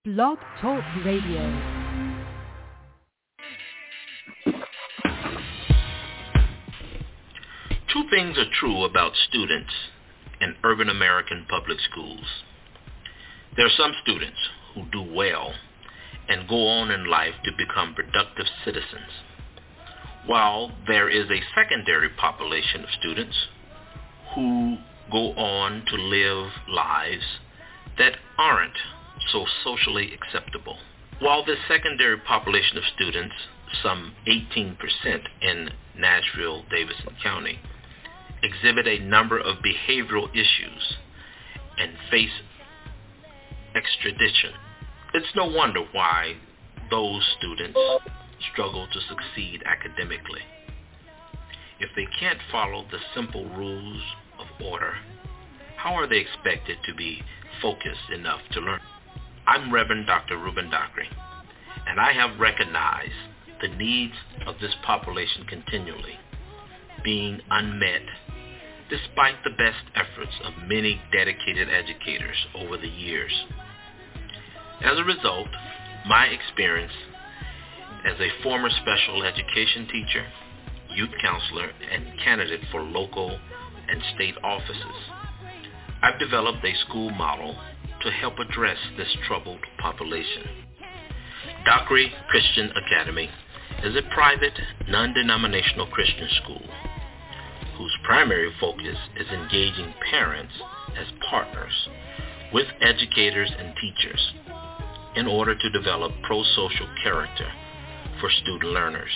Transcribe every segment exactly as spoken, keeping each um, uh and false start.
Blog Talk Radio. Two things are true about students in urban American public schools. There are some students who do well and go on in life to become productive citizens, while there is a secondary population of students who go on to live lives that aren't so socially acceptable. While this secondary population of students, some eighteen percent in Nashville, Davidson County, exhibit a number of behavioral issues and face extradition, it's no wonder why those students struggle to succeed academically. If they can't follow the simple rules of order, how are they expected to be focused enough to learn? I'm Reverend Doctor Reuben Dockery, and I have recognized the needs of this population continually being unmet despite the best efforts of many dedicated educators over the years. As a result, my experience as a former special education teacher, youth counselor, and candidate for local and state offices, I've developed a school model to help address this troubled population. Dockery Christian Academy is a private, non-denominational Christian school whose primary focus is engaging parents as partners with educators and teachers in order to develop pro-social character for student learners.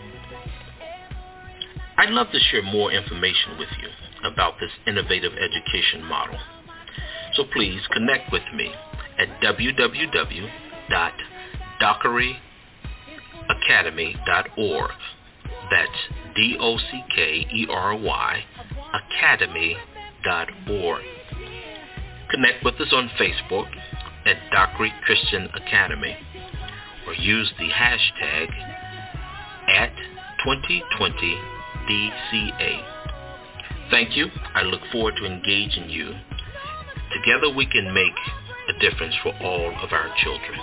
I'd love to share more information with you about this innovative education model. So please connect with me at w w w dot dockery academy dot org. That's D O C K E R Y academy dot org. Connect with us on Facebook at Dockery Christian Academy or use the hashtag at twenty twenty D C A. Thank you. I look forward to engaging you. Together we can make a difference for all of our children.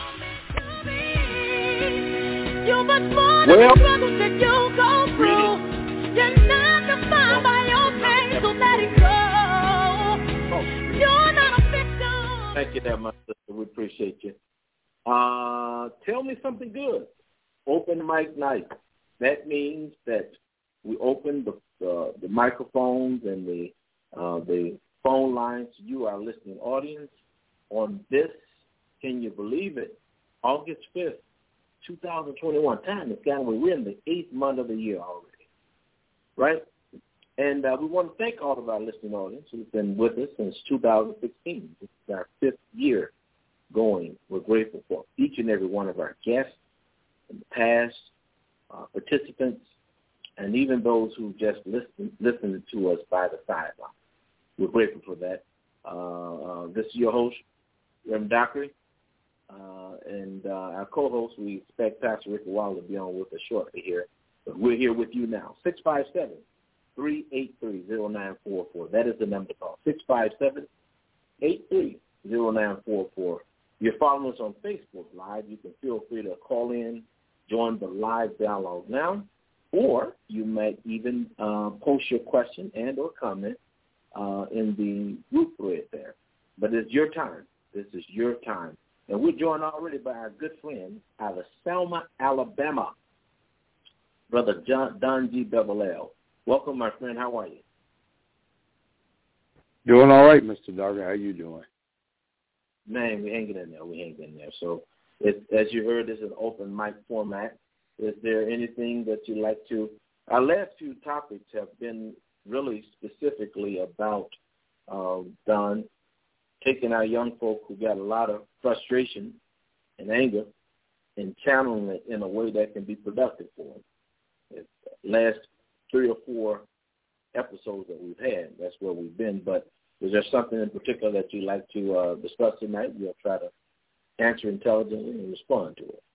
You're much more than the struggles that you go through. You're not defined by your pain, so let it go. You're not a victim. Thank you that much, sister. We appreciate you. Uh, tell me something good. Open mic night. That means that we open the uh, the microphones and the uh, the phone lines to you, our listening audience, on this, can you believe it, August fifth, two thousand twenty-one. Time is gone. We're in the eighth month of the year already, right? And uh, we want to thank all of our listening audience who's been with us since two thousand sixteen. This is our fifth year going. We're grateful for each and every one of our guests in the past, uh, participants, and even those who just listen, listened to us by the sideline. We're grateful for that. Uh, uh, this is your host, Reverend Dockery. Uh, and uh, our co-host, we expect Pastor Rick Wall to be on with us shortly here. But we're here with you now. six five seven, three eight three, zero nine four four. That is the number to call. six five seven, eight three zero nine four four. You're following us on Facebook Live. You can feel free to call in, join the live dialogue now, or you might even uh, post your question and or comment uh, in the group thread there. But it's your time. This is your time. And we're joined already by our good friend out of Selma, Alabama, Brother John, Don G. Beverlell. Welcome, my friend. How are you? Doing all right, Mister Dockery. How you doing? Man, we're hanging in there. We're hanging in there. So, it, as you heard, this is an open mic format. Is there anything that you'd like to? Our last few topics have been really specifically about um, Don taking our young folk who got a lot of frustration and anger and channeling it in a way that can be productive for them. It's last three or four episodes that we've had, that's where we've been. But is there something in particular that you'd like to uh, discuss tonight? We'll try to answer intelligently and respond to it.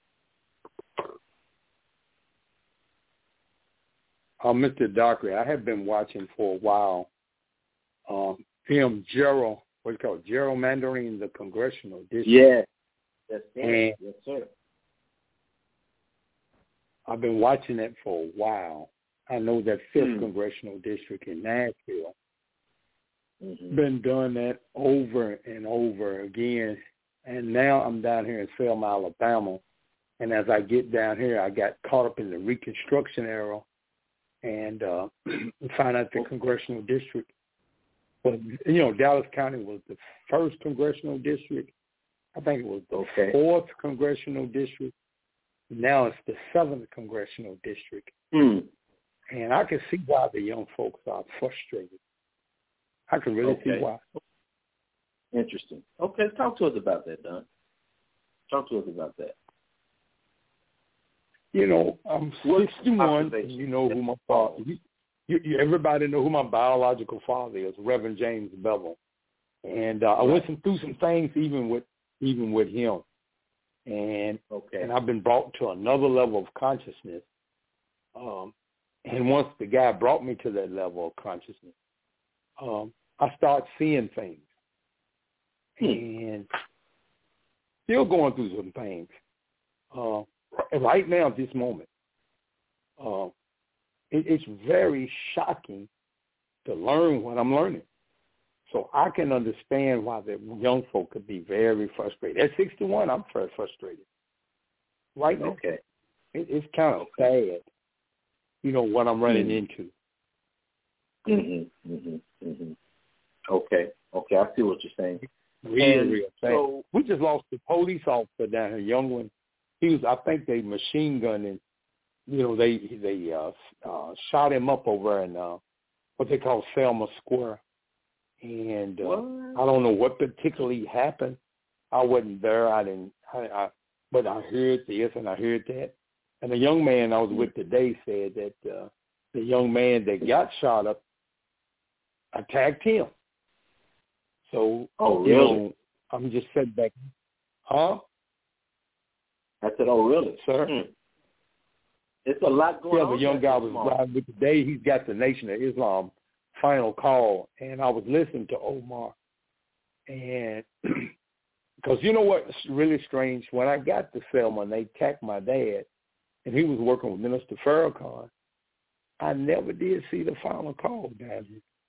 Uh, Mister Dockery, I have been watching for a while um, film Gerald, what's it called, gerrymandering the congressional district. Yeah, That's right. And yes, sir. I've been watching that for a while. I know that fifth mm. Congressional District in Nashville mm-hmm. been doing that over and over again. And now I'm down here in Selma, Alabama. And as I get down here, I got caught up in the Reconstruction era and uh, found out the Congressional District. Well, you know, Dallas County was the first Congressional District. I think it was the okay. fourth Congressional District. Now it's the seventh Congressional District. Mm. And I can see why the young folks are frustrated. I can really okay. see why. Interesting. Okay, talk to us about that, Don. Talk to us about that. You know, I'm sixty-one, and you know who my father is. You, you, everybody know who my biological father is, Reverend James Bevel. And uh, I went some, through some things even with even with him. And okay. and I've been brought to another level of consciousness. Um, and once the guy brought me to that level of consciousness, um, I start seeing things. Hmm. And still going through some things. Uh, right now at this moment, uh, it, it's very shocking to learn what I'm learning. So I can understand why the young folk could be very frustrated. At sixty-one, I'm very frustrated. Right now, okay. it, it's kind of sad, you know, what I'm running mm-hmm. into. Mm-hmm, mm-hmm, mm-hmm. Okay, okay, I see what you're saying. Real, and real sad. So, we just lost a police officer down here, young one. He was, I think they machine gunning, you know, they they uh, uh, shot him up over in uh, what they call Selma Square. And uh, I don't know what particularly happened. I wasn't there. I didn't. I, I, but I heard this and I heard that. And the young man I was with today said that uh, the young man that got shot up attacked him. So, oh, you really? know, I'm just sitting back. Huh? I said, oh, really? Sir? Hmm. It's a lot going yeah, on. Yeah, the young guy was riding with today. He's got the Nation of Islam final call, and I was listening to Omar. And because you know what's really strange? When I got to Selma and they attacked my dad, and he was working with Minister Farrakhan, I never did see the final call down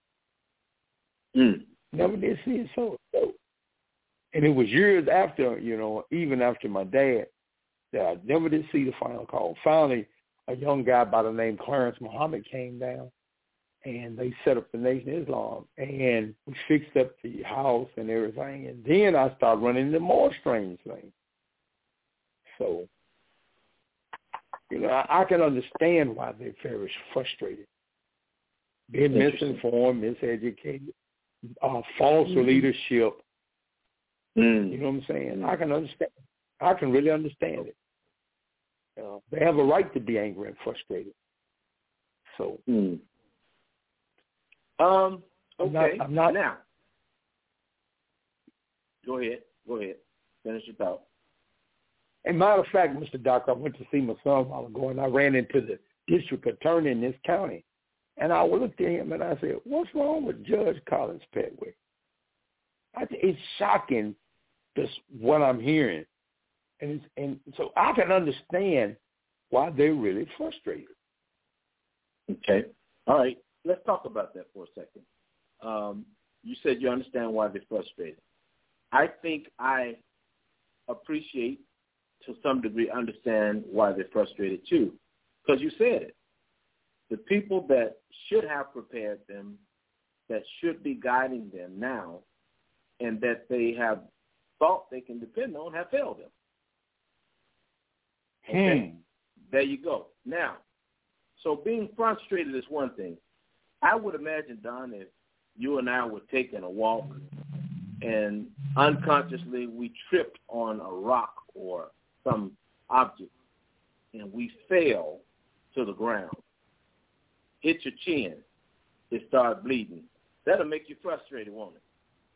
here. Mm. Never did see it. So, so, and it was years after, you know, even after my dad, that I never did see the final call. Finally, a young guy by the name Clarence Muhammad came down, and they set up the Nation of Islam, and we fixed up the house and everything. And then I started running into more strange things. So, you know, I, I can understand why they're very frustrated. Being misinformed, miseducated, uh, false mm-hmm. leadership. Mm. You know what I'm saying? I can understand. I can really understand it. Uh, they have a right to be angry and frustrated. So, mm. um, okay. I'm not, I'm not, now, go ahead. Go ahead. Finish your thought. As a matter of fact, Mister Doctor, I went to see my son a while ago, and I ran into the district attorney in this county. And I looked at him and I said, what's wrong with Judge Collins Petwick? I th- it's shocking this what I'm hearing. And, it's, and so I can understand why they're really frustrated. Okay. All right. Let's talk about that for a second. Um, you said you understand why they're frustrated. I think I appreciate, to some degree, understand why they're frustrated too, because you said it. The people that should have prepared them, that should be guiding them now, and that they have thought they can depend on, have failed them. Okay? Hmm. There you go. Now, so being frustrated is one thing. I would imagine, Don, if you and I were taking a walk and unconsciously we tripped on a rock or some object and we fell to the ground, hit your chin, it started bleeding. That'll make you frustrated, won't it?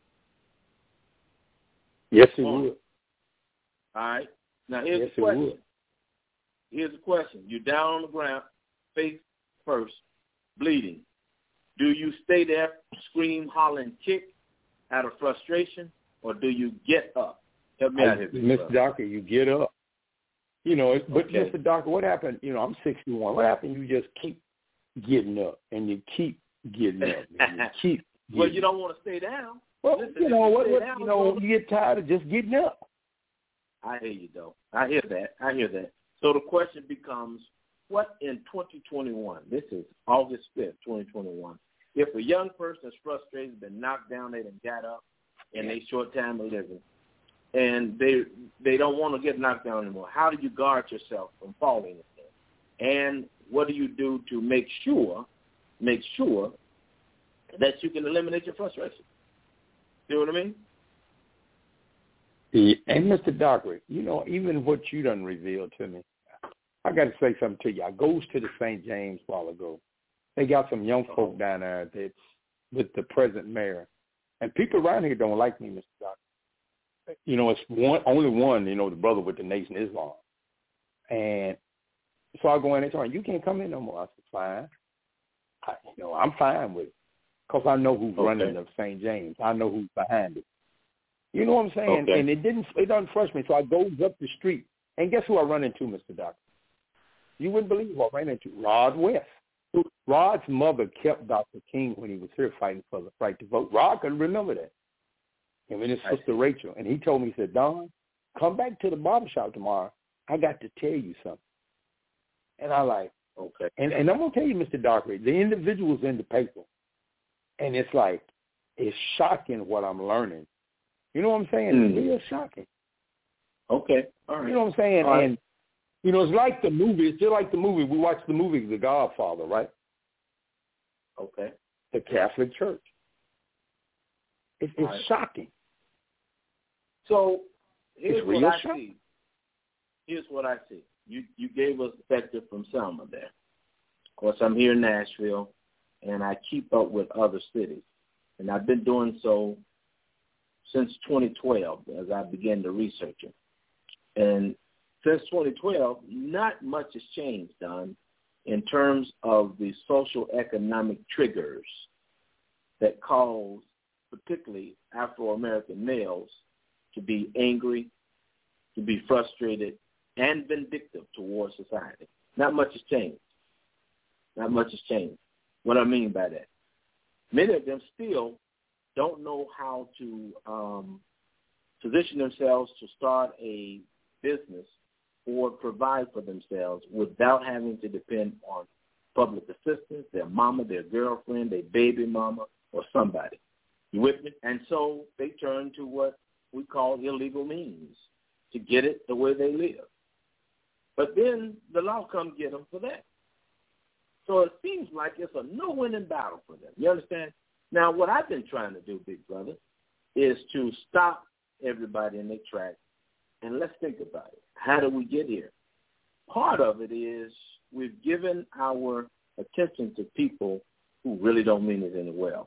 Yes, it won't would. It? All right. Now, here's yes, the question. It would. Here's the question. You're down on the ground, face first, bleeding. Do you stay there, scream, holler, and kick out of frustration, or do you get up Help me out here, Mister Doctor, you get up. You know, but okay. Mister Doctor, what happened? You know, I'm sixty-one. What happened? You just keep getting up, and you keep getting up, and you keep. Well, you don't want to stay down. Well, Listen, you know you what? what down, you know, you get tired of just getting up. I hear you, though. I hear that. I hear that. So the question becomes, what in twenty twenty-one? This is August fifth, twenty twenty-one. If a young person is frustrated, been knocked down, they done got up in a short time of living, and they they don't want to get knocked down anymore, how do you guard yourself from falling again? And what do you do to make sure, make sure that you can eliminate your frustration? You know what I mean? Yeah. And Mister Dockery, you know, even what you done revealed to me, I got to say something to you. I goes to the Saint James a while ago. They got some young folk down there that's with the present mayor. And people around here don't like me, Mister Doctor. You know, it's one only one, you know, the brother with the Nation of Islam. And so I go in and tell him, you can't come in no more. I said, fine. I, you know, I'm fine with it because I know who's okay. running the Saint James. I know who's behind it. You know what I'm saying? Okay. And it didn't, it doesn't frustrate me. So I goes up the street. And guess who I run into, Mister Doctor? You wouldn't believe who I ran into. Rod West. Rod's mother kept Doctor King when he was here fighting for the right to vote. Rod couldn't remember that. And his sister Rachel. And he told me, he said, Don, come back to the barbershop tomorrow. I got to tell you something. And I like, okay. And, and I'm going to tell you, Mister Dockery, the individual's in the paper. And it's like, it's shocking what I'm learning. You know what I'm saying? Mm. It's real shocking. Okay. All right. You know what I'm saying? All right. And, you know, it's like the movie. It's just like the movie. We watched the movie The Godfather, right? Okay. The Catholic Church. It, it's right. shocking. So here's it's what real I shocking. see. Here's what I see. You you gave us the perspective from Selma there. Of course, I'm here in Nashville, and I keep up with other cities. And I've been doing so since twenty twelve as I began to research it. And since twenty twelve, not much has changed, Don, in terms of the social economic triggers that cause particularly Afro-American males to be angry, to be frustrated, and vindictive towards society. Not much has changed. Not much has changed. What I mean by that, many of them still don't know how to um, position themselves to start a business or provide for themselves without having to depend on public assistance, their mama, their girlfriend, their baby mama, or somebody. You with me? And so they turn to what we call illegal means to get it the way they live. But then the law comes get them for that. So it seems like it's a no-winning battle for them. You understand? Now, what I've been trying to do, big brother, is to stop everybody in their tracks, and let's think about it. How do we get here? Part of it is we've given our attention to people who really don't mean it any well.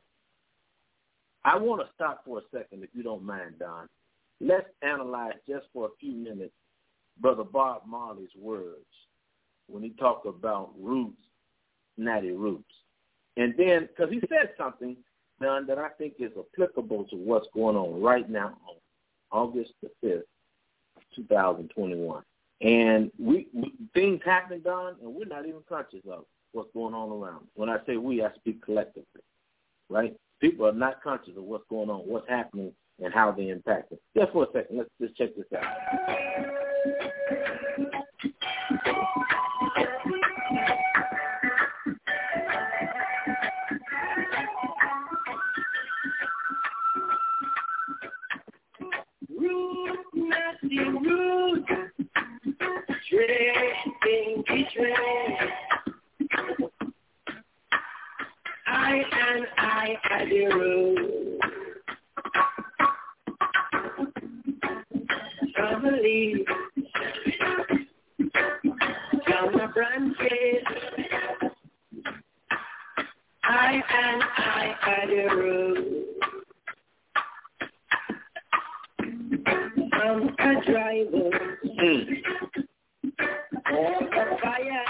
I want to stop for a second, if you don't mind, Don. Let's analyze just for a few minutes Brother Bob Marley's words when he talked about roots, natty roots. And then, because he said something, Don, that I think is applicable to what's going on right now on August the fifth, two thousand twenty-one. And we, we things happen, Don, and we're not even conscious of what's going on around. When I say we, I speak collectively, right? People are not conscious of what's going on, what's happening, and how they impact it. Just for a second, let's just check this out. Root, nasty root, dressing betray. I and I at the root. From the leaves, from the branches, I and I at the root. From a driver, mm. or a fire.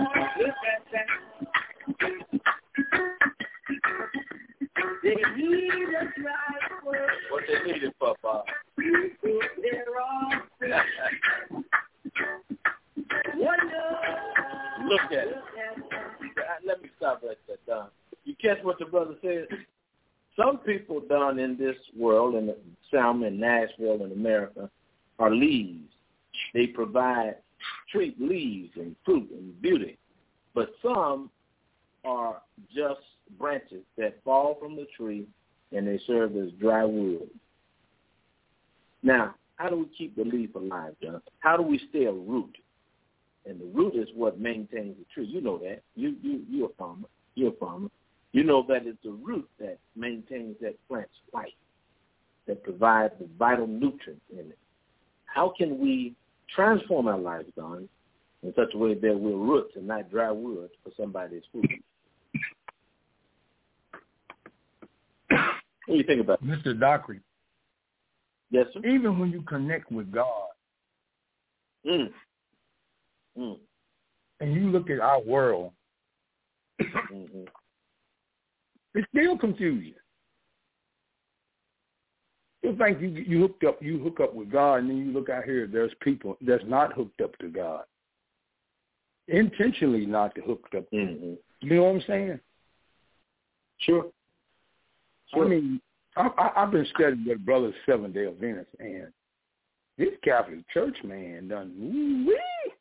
The need it, Papa. Look at it. Let me stop right there, Don. You catch what the brother said? Some people down in this world, in Selma and Nashville in America, are leaves. They provide tree leaves and fruit and beauty. But some are just branches that fall from the tree and they serve as dry wood. Now, how do we keep the leaf alive, John? How do we stay a root? And the root is what maintains the tree. You know that. You you you're a farmer. You're a farmer. You know that it's the root that maintains that plant's life, that provides the vital nutrients in it. How can we transform our lives, Don, in such a way that we're roots and not dry wood for somebody's food? What do you think about that? Mister Dockery? Yes, sir? Even when you connect with God, mm. Mm. and you look at our world, mm-hmm. it's still confusion. You think you you hooked up, you hook up with God, and then you look out here. There's people that's not hooked up to God, intentionally not hooked up. Mm-hmm. You know what I'm saying? Sure. sure. I mean, I, I, I've been studying with Brother Seventh Day Adventist, and this Catholic Church man done woo-wee.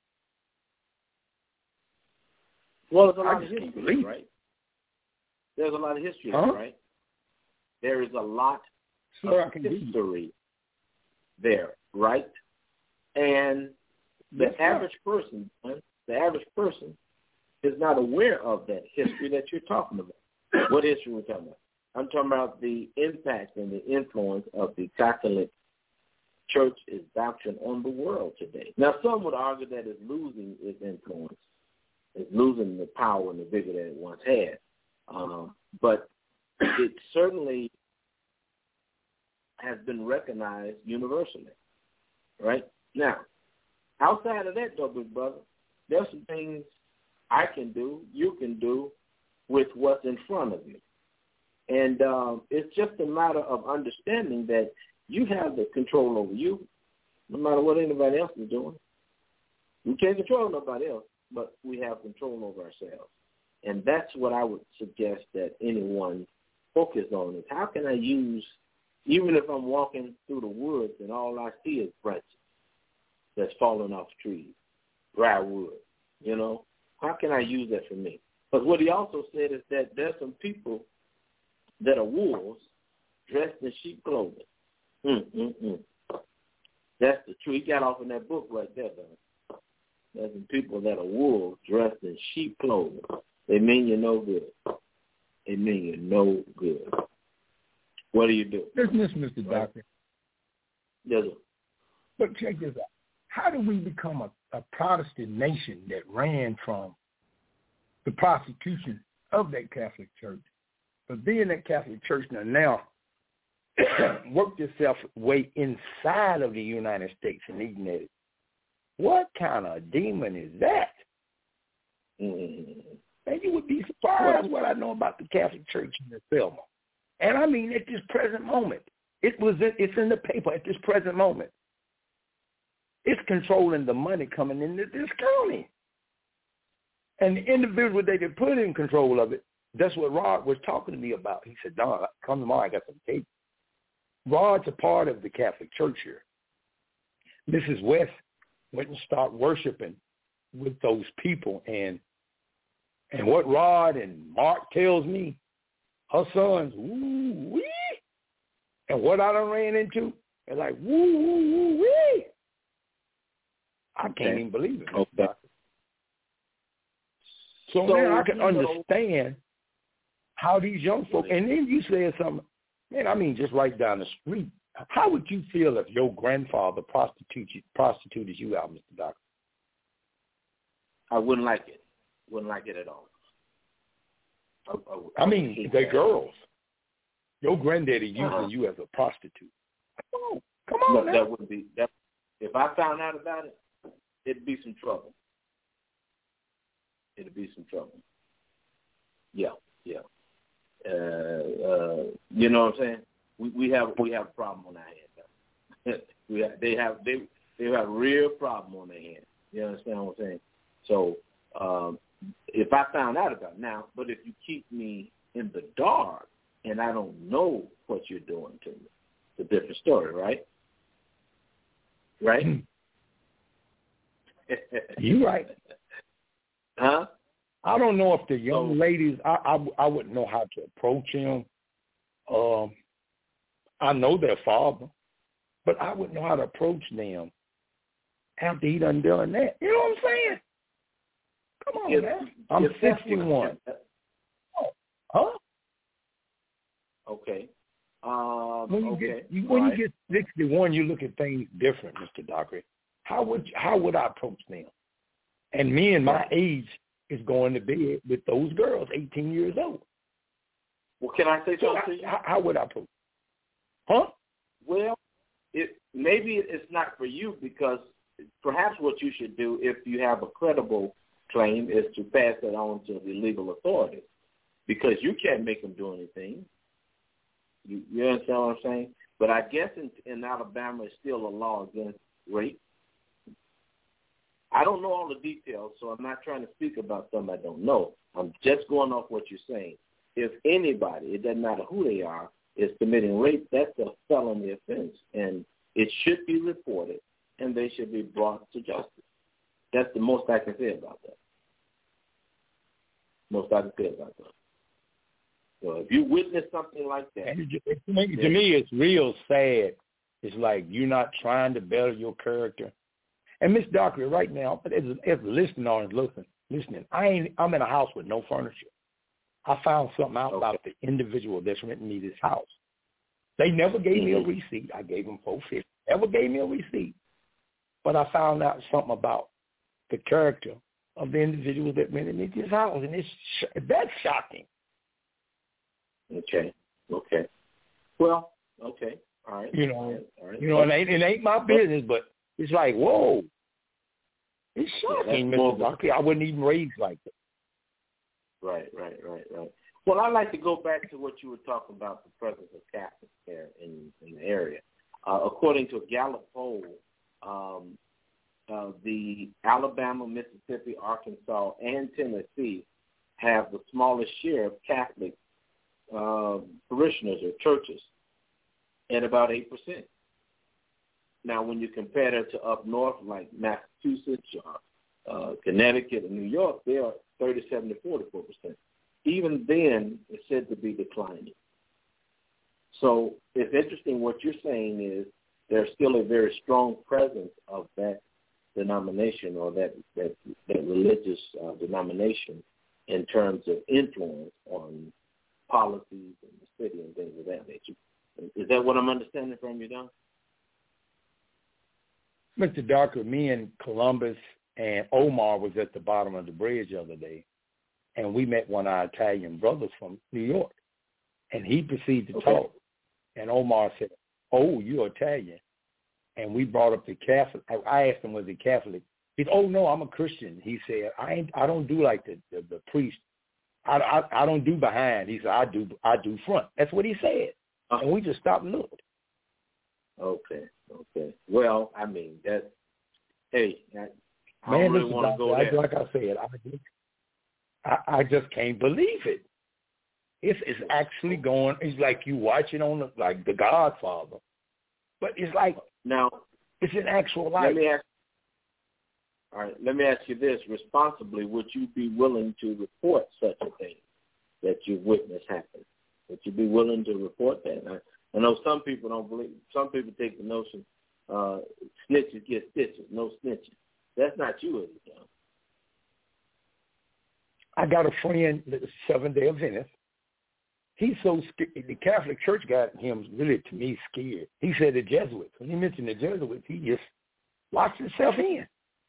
Well, there's a lot I of just can't history, believe it. right? There's a lot of history, Huh? right? There is a lot Sure, of I can do history there, right? And the That's average person, the average person is not aware of that history that you're talking about. What history we're talking about? I'm talking about the impact and the influence of the Catholic Church's doctrine on the world today. Now, some would argue that it's losing its influence. It's losing the power and the vigor that it once had. Um, but it certainly has been recognized universally, right? Now, outside of that, though, big brother, there's some things I can do, you can do with what's in front of you. And um, it's just a matter of understanding that you have the control over you, no matter what anybody else is doing. We can't control nobody else, but we have control over ourselves. And that's what I would suggest that anyone focus on is how can I use, even if I'm walking through the woods and all I see is branches that's falling off trees, dry wood, you know, how can I use that for me? Because what he also said is that there's some people that are wolves dressed in sheep clothing. Mm, mm, mm. That's the truth. He got off in that book right there, though. There's some people that are wolves dressed in sheep clothing. They mean you no good. They mean you no good. What do you do? Listen, listen, Mister Doctor. Yes, sir. But check this out. How do we become a, a Protestant nation that ran from the prostitution of that Catholic Church? But being that Catholic Church now, now worked itself way inside of the United States and eating at it. What kind of demon is that? Mm-hmm. And you would be surprised well, what I know about the Catholic Church in the Selma. And I mean at this present moment. It was in, it's in the paper at this present moment. It's controlling the money coming into this county. And the individual that they put in control of it, that's what Rod was talking to me about. He said, Don, come tomorrow, I got some tape. Rod's a part of the Catholic Church here. Missus West went and started worshiping with those people. And and what Rod and Mark tells me, her sons, woo wee. And what I done ran into, they're like, woo, woo, woo, wee. I can't okay. even believe it. Okay. So, so now I can understand know. how these young folks, and then you said something, man, I mean, just right down the street. How would you feel if your grandfather prostituted, prostituted you out, Mister Doctor? I wouldn't like it. Wouldn't like it at all. I, I, I mean, the girls. Your granddaddy using uh-huh. you as a prostitute. Come on, come on. No, now. that wouldn't be. That, if I found out about it, it'd be some trouble. It'd be some trouble. Yeah, yeah. Uh, uh, you know what I'm saying? we, we have we have a problem on our hands. we have, they have they they have a real problem on their hands. You understand what I'm saying? So um, if I found out about it now, but if you keep me in the dark and I don't know what you're doing to me, it's a different story, right? Right? You right. Huh? I don't know if the young So, ladies, I, I, I wouldn't know how to approach him. Um, I know their father, but I wouldn't know how to approach them after he done done that. You know what I'm saying? Come on, if, man. I'm if that's sixty-one. what- Oh, huh? Okay. Um, When you okay. get you, when All you right. get sixty-one, you look at things different, Mister Dockery. How would how would I approach them? And me and my age is going to bed with those girls, eighteen years old. Well, can I say So something to you? how, how would I approach? Huh? Well, it maybe it's not for you because perhaps what you should do if you have a credible claim is to pass it on to the legal authorities because you can't make them do anything. You, you understand what I'm saying? But I guess in, in Alabama, it's still a law against rape. I don't know all the details, so I'm not trying to speak about something I don't know. I'm just going off what you're saying. If anybody, it doesn't matter who they are, is committing rape, that's a felony offense, and it should be reported, and they should be brought to justice. That's the most I can say about that. Most I can say about that. So if you witness something like that, And to me, to me, it's real sad. It's like you're not trying to better your character. And Miss Dockery, right now, as, as a listener or listening, listening, I ain't. I'm in a house with no furniture. I found something out Okay. about the individual that's renting me this house. They never gave me a Mm-hmm. receipt. I gave them four fifty. Never gave me a receipt. But I found out something about the character of the individual that rented me this house, and it's that's shocking. Okay. Okay. Well, okay. All right. You know, All right. All right. you know, it ain't, it ain't my business, but it's like, whoa, it's shocking, Yeah, Mister Dockery. I wouldn't even raise like that. Right, right, right, right. Well, I'd like to go back to what you were talking about, the presence of Catholics there in, in the area. Uh, according to a Gallup poll, um, uh, the Alabama, Mississippi, Arkansas, and Tennessee have the smallest share of Catholic uh, parishioners or churches at about eight percent. Now, when you compare that to up north like Massachusetts or uh, Connecticut and New York, they are thirty-seven to forty-four percent. Even then, it's said to be declining. So it's interesting what you're saying is there's still a very strong presence of that denomination or that, that, that religious uh, denomination in terms of influence on policies in the city and things of that nature. Is that what I'm understanding from you, Don? Mister Darker, me and Columbus and Omar was at the bottom of the bridge the other day, and we met one of our Italian brothers from New York, and he proceeded to Okay. talk. And Omar said, "Oh, you're Italian." And we brought up the Catholic. I asked him, was he Catholic? He said, "Oh, no, I'm a Christian." He said, I ain't, I don't do like the, the, the priest. I, I, I don't do behind. He said, I do I do front. That's what he said. Uh, And we just stopped and looked. Okay, okay. Well, I mean, that, hey, I, I Man, don't really Mister want to go Doctor, there. like I said, I just, I, I just can't believe it. It's, it's actually going, it's like you watching on the, like The Godfather. But it's like, Now, it's an actual let life. me ask. All right, let me ask you this: responsibly, would you be willing to report such a thing that you've witnessed happen? Would you be willing to report that? I, I know some people don't believe. Some people take the notion uh, snitches get stitches, no snitches. That's not you, is it, John? I got a friend, the Seventh-day Adventist. He's so scared. The Catholic Church got him really, to me, scared. He said the Jesuits. When he mentioned the Jesuits, he just locks himself in.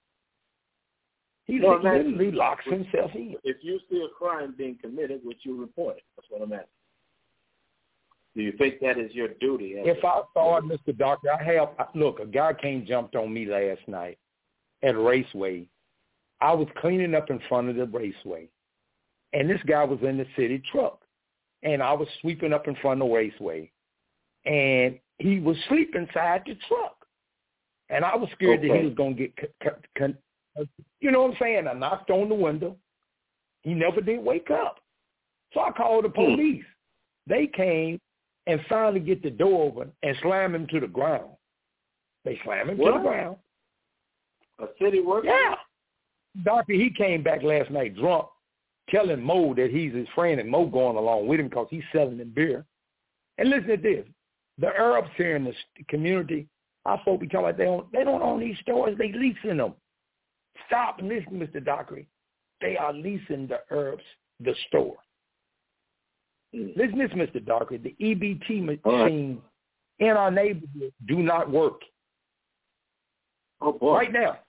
He Well, literally that's- locks himself in. If you see a crime being committed, would you report it? That's what I'm asking. Do you think that is your duty? As If a, I saw it, Mister Doctor, I have, look, a guy came jumped on me last night at a raceway. I was cleaning up in front of the raceway, and this guy was in the city truck, and I was sweeping up in front of the raceway, and he was sleeping inside the truck. And I was scared okay. that he was going to get, con- con- you know what I'm saying? I knocked on the window. He never did wake up. So I called the police. Hmm. They came and finally get the door open and slam him to the ground. They slam him what? to the ground. A city worker? Yeah. Doctor, he came back last night drunk, telling Mo that he's his friend and Mo going along with him because he's selling him beer. And listen to this. The Arabs here in the community, our folk be talking about they don't, they don't own these stores. They leasing them. Stop and listen, Mister Dockery. They are leasing the Arabs the store. Mm. Listen to this, Mister Dockery. The E B T machine right. in our neighborhood do not work. Oh, boy. Right now.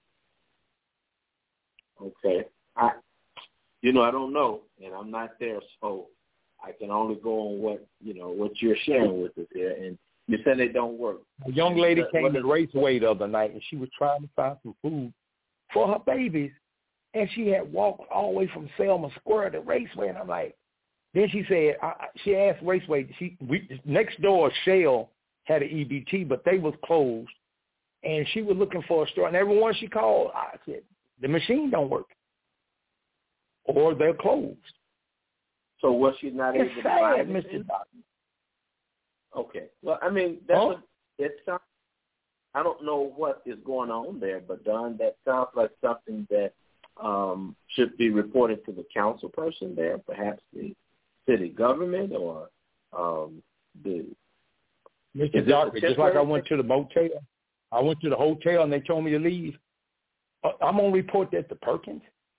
Okay. I, you know, I don't know, and I'm not there, so I can only go on what, you know, what you're sharing with us here. And you said they don't work. A young lady what, came what to the Raceway the other night, and she was trying to find some food for her babies, and she had walked all the way from Selma Square to Raceway, and I'm like, then she said, I, she asked Raceway, she, we, next door, Shell had an E B T, but they was closed, and she was looking for a store, and everyone she called, I said, the machine don't work, or they're closed. So was she not it's able to sad, buy it? Mister Doctor. Okay. Well, I mean, that's huh? what it sounds. I don't know what is going on there, but Don, that sounds like something that um, should be reported to the council person there, perhaps the city government or um, the. Mister Doctor, just like I went to the motel, I went to the hotel and they told me to leave. I'm gonna report that to Perkins.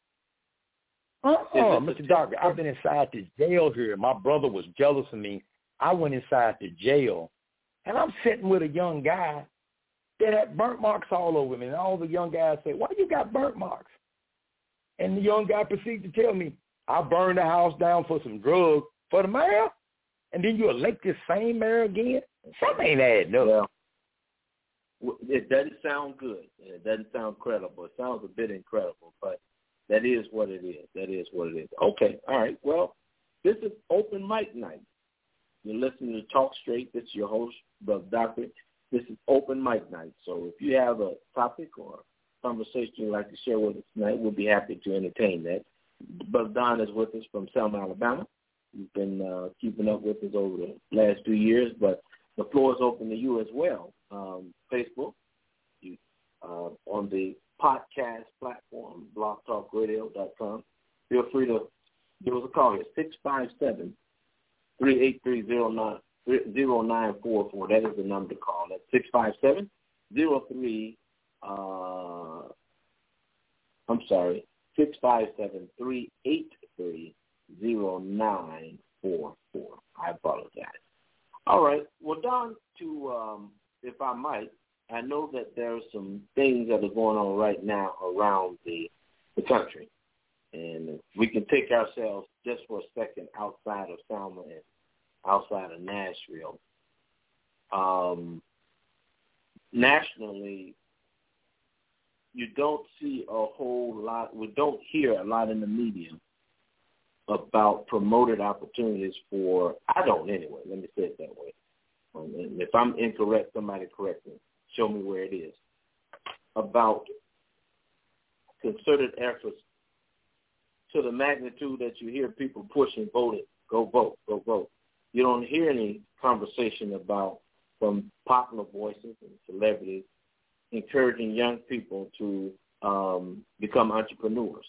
Uh-uh, Mister Doctor, I've been inside the jail here. My brother was jealous of me. I went inside the jail, and I'm sitting with a young guy that had burnt marks all over me. And all the young guys say, why you got burnt marks? And the young guy proceeded to tell me, I burned the house down for some drugs for the mayor, and then you elect this same mayor again? Something ain't adding up. Well, it doesn't sound good. It doesn't sound credible. It sounds a bit incredible, but that is what it is. That is what it is. Okay, all right. Well, this is open mic night. You're listening to Talk Straight. This is your host, Brother Doctor. This is open mic night. So if you have a topic or conversation you'd like to share with us tonight, we'll be happy to entertain that. Brother Don is with us from Selma, Alabama. He's been uh, keeping up with us over the last few years, but the floor is open to you as well. Um, Facebook, you, uh, on the podcast platform, blog talk radio dot com. Feel free to give us a call here, six five seven, three eight three, zero nine four four. That is the number to call. That's six five seven, zero three, uh, I'm sorry, six five seven, three eight three, zero nine four four. I apologize. All right. Well, Don, to, um, if I might, I know that there are some things that are going on right now around the, the country. And if we can take ourselves just for a second outside of Selma and outside of Nashville. Um, nationally, you don't see a whole lot, we don't hear a lot in the media about promoted opportunities for, I don't anyway, let me say it that way. Um, and if I'm incorrect, somebody correct me. Show me where it is. About concerted efforts to the magnitude that you hear people pushing, voting, go vote, go vote. You don't hear any conversation about, from popular voices and celebrities, encouraging young people to um, become entrepreneurs.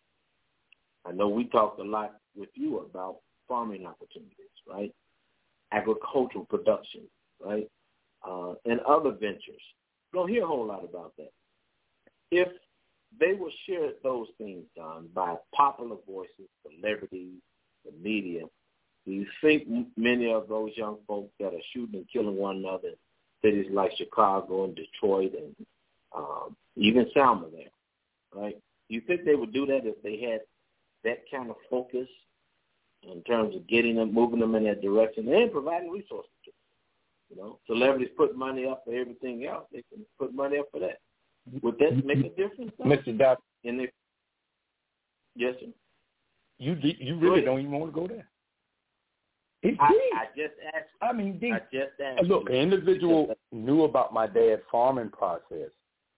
I know we talked a lot with you about farming opportunities, right? Agricultural production, right? Uh, and other ventures. You don't hear a whole lot about that. If they were shared those things, Don, by popular voices, celebrities, the media, do you think many of those young folks that are shooting and killing one another in cities like Chicago and Detroit and um, even Selma there, right? Do you think they would do that if they had that kind of focus in terms of getting them, moving them in that direction, and providing resources to them? You know, celebrities put money up for everything else. They can put money up for that. Would that make a difference, though? Mister Doctor? In the, yes, sir. You you really don't even want to go there. It I, did. I just asked. I mean, did. I just asked. Look, an individual knew about my dad's farming process,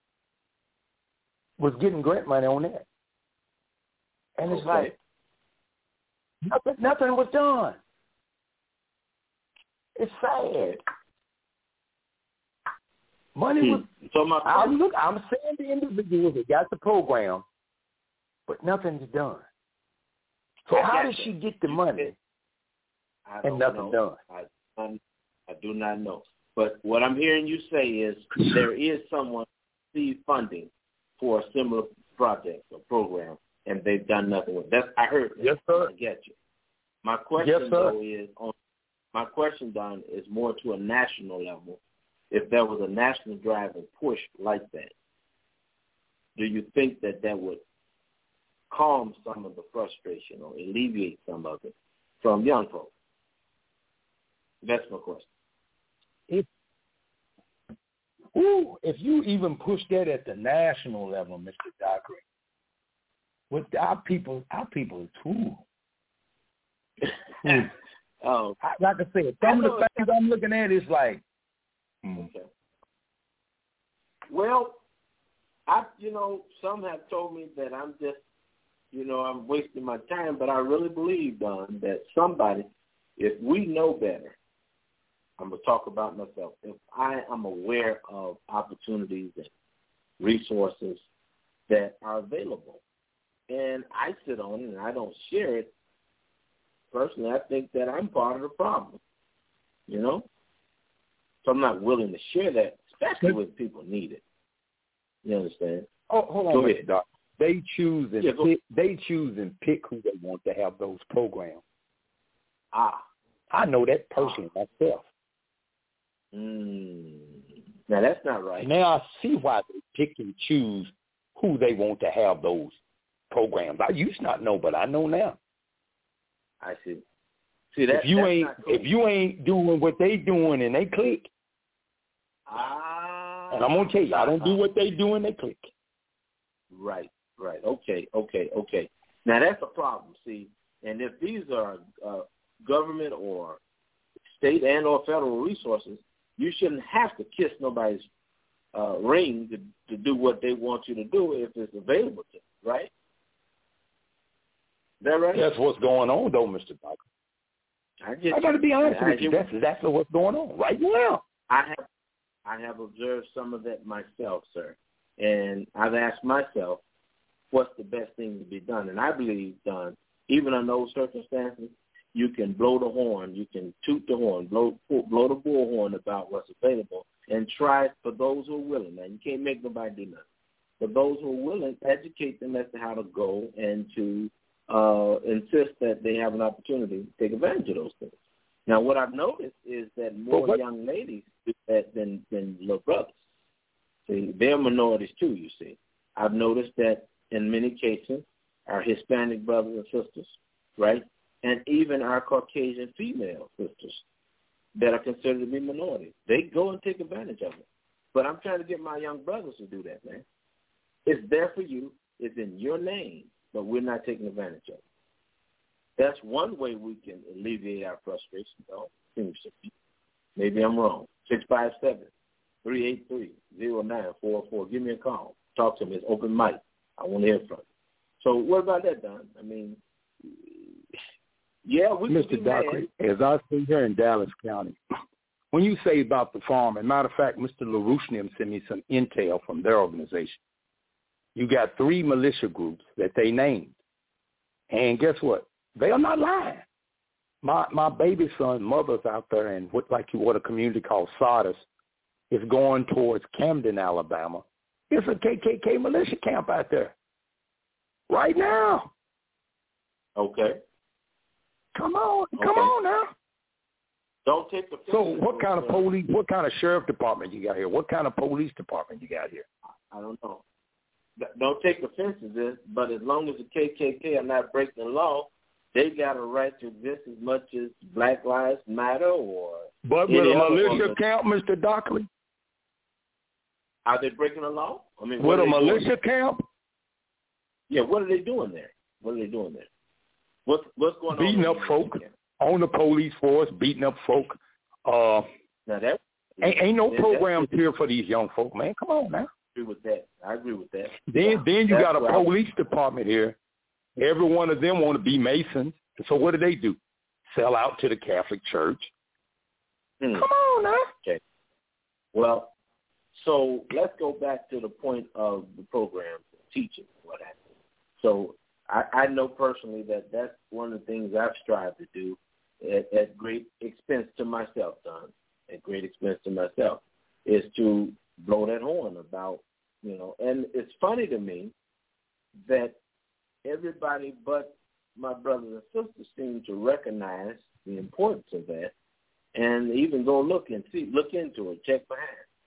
was getting grant money on that. And it's okay. like, nothing, nothing was done. It's sad. Money was, hmm. so my I'm, look, I'm saying the individuals that got the program, but nothing's done. So I how got did that. she get the money I and nothing know. done? I, I do not know. But what I'm hearing you say is there is someone who received funding for a similar project or program, and they've done nothing with it. That's, I heard that. Yes, sir. I get you. My question, yes, though, is on, my question, Don, is more to a national level. If there was a national drive and push like that, do you think that that would calm some of the frustration or alleviate some of it from young folks? That's my question. If, ooh, if you even push that at the national level, Mister Dockery, with our people, our people are too. oh, I, like I said, some of the things I'm looking at is like, okay. Well, I, you know, some have told me that I'm just, you know, I'm wasting my time, but I really believe, Don, that somebody, if we know better, I'm going to talk about myself. If I am aware of opportunities and resources that are available, and I sit on it and I don't share it, personally, I think that I'm part of the problem, you know? So I'm not willing to share that, especially when people need it. You understand? Oh, hold on, go Mister ahead. Doc. They choose and yeah, pick, they choose and pick who they want to have those programs. Ah. I know that personally ah. myself. Mm. Now, that's not right. Now I see why they pick and choose who they want to have those programs. I used to not know, but I know now. I see. See that if you that's ain't not cool. if you ain't doing what they doing and they click, ah, and I'm gonna tell you, I don't do what they do and they click. Right, right. Okay, okay, okay. Now that's a problem. See, and if these are uh, government or state and or federal resources, you shouldn't have to kiss nobody's uh, ring to, to do what they want you to do if it's available to you, right? Is that right? That's what's going on, though, Mister Doc. I, get I got to be honest I, with I you. That's exactly what's going on right now. I have, I have observed some of that myself, sir, and I've asked myself, what's the best thing to be done? And I believe, Don, even in those circumstances, you can blow the horn, you can toot the horn, blow blow the bullhorn about what's available, and try for those who are willing. Now, you can't make nobody do nothing. But those who are willing, educate them as to how to go and to uh, insist that they have an opportunity to take advantage of those things. Now, what I've noticed is that more what, young ladies do that than, than little brothers. See, they're minorities too, you see. I've noticed that in many cases, our Hispanic brothers and sisters, right, and even our Caucasian female sisters that are considered to be minorities, they go and take advantage of it. But I'm trying to get my young brothers to do that, man. It's there for you. It's in your name, but we're not taking advantage of it. That's one way we can alleviate our frustration, though. Seems to be. Maybe I'm wrong. six five seven, three eight three, zero nine four four. Give me a call. Talk to me. It's open mic. I want to hear from you. So what about that, Don? I mean, yeah, we Mister Dockery, as I see here in Dallas County, when you say about the farm, as a matter of fact, Mister LaRouche sent me some intel from their organization. You got three militia groups that they named. And guess what? They are not lying. My my baby son's mother's out there in what like what a community called Sardis is going towards Camden, Alabama. It's a K K K militia camp out there right now. Okay. Come on, okay. come on now. Don't take the. So what kind of police? What kind of sheriff department you got here? What kind of police department you got here? I don't know. Don't take offense to this, but as long as the K K K are not breaking the law, they got a right to exist as much as Black Lives Matter or. But with a militia camp, Mister Dockery? Are they breaking the law? I mean, with a militia camp? Yeah, what are they doing there? What are they doing there? What's what's going Beating on? Beating up folk. on the police force, beating up folk. Uh, now that ain't, ain't no programs here for these young folk, man. Come on now. I agree with that. I agree with that. Then, yeah, then you got a right. police department here. Every one of them want to be Masons. So what do they do? Sell out to the Catholic Church. Hmm. Come on now. Okay. Well, so let's go back to the point of the program, teaching, what happened. So I, I know personally that that's one of the things I've strived to do at, at great expense to myself, Don, at great expense to myself, is to blow that horn about, you know, and it's funny to me that everybody but my brothers and sisters seem to recognize the importance of that and even go look and see, look into it, check behind.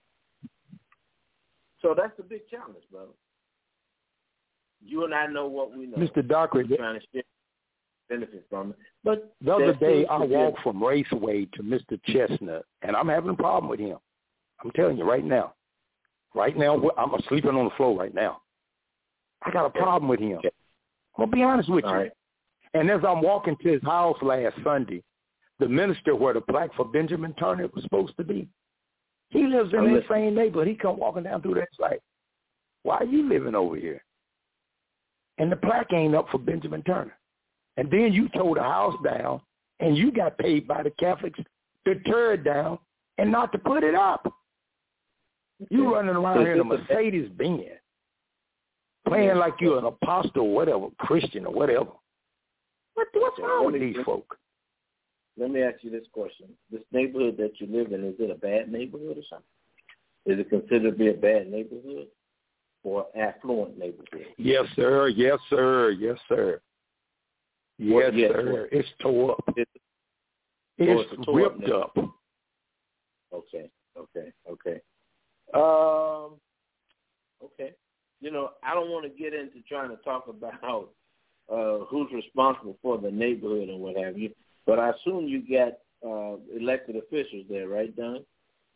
So that's the big challenge, brother. You and I know what we know. Mister Dockery, trying to share benefits from it. But the other day I walked from Raceway to Mister Chestnut, and I'm having a problem with him. I'm telling you right now. Right now, I'm sleeping on the floor right now. I got a problem with him. Okay. I'm going to be honest with All you. right. And as I'm walking to his house last Sunday, the minister where the plaque for Benjamin Turner was supposed to be, he lives in that same neighborhood. He come walking down through that site. Why are you living over here? And the plaque ain't up for Benjamin Turner. And then you tore the house down, and you got paid by the Catholics to tear it down and not to put it up. You running around here in a Mercedes-Benz, playing like you're an apostle or whatever, Christian or whatever. What, what's wrong with these folk? Let me ask you this question. This neighborhood that you live in, is it a bad neighborhood or something? Is it considered to be a bad neighborhood or affluent neighborhood? Yes, sir. Yes, sir. Yes, sir. Yes, What, yes sir. what? It's tore up. It's, it's oh, it's ripped up. up. Okay, okay, okay. Um, okay. You know, I don't want to get into trying to talk about uh, who's responsible for the neighborhood and what have you, but I assume you got uh, elected officials there, right, Don?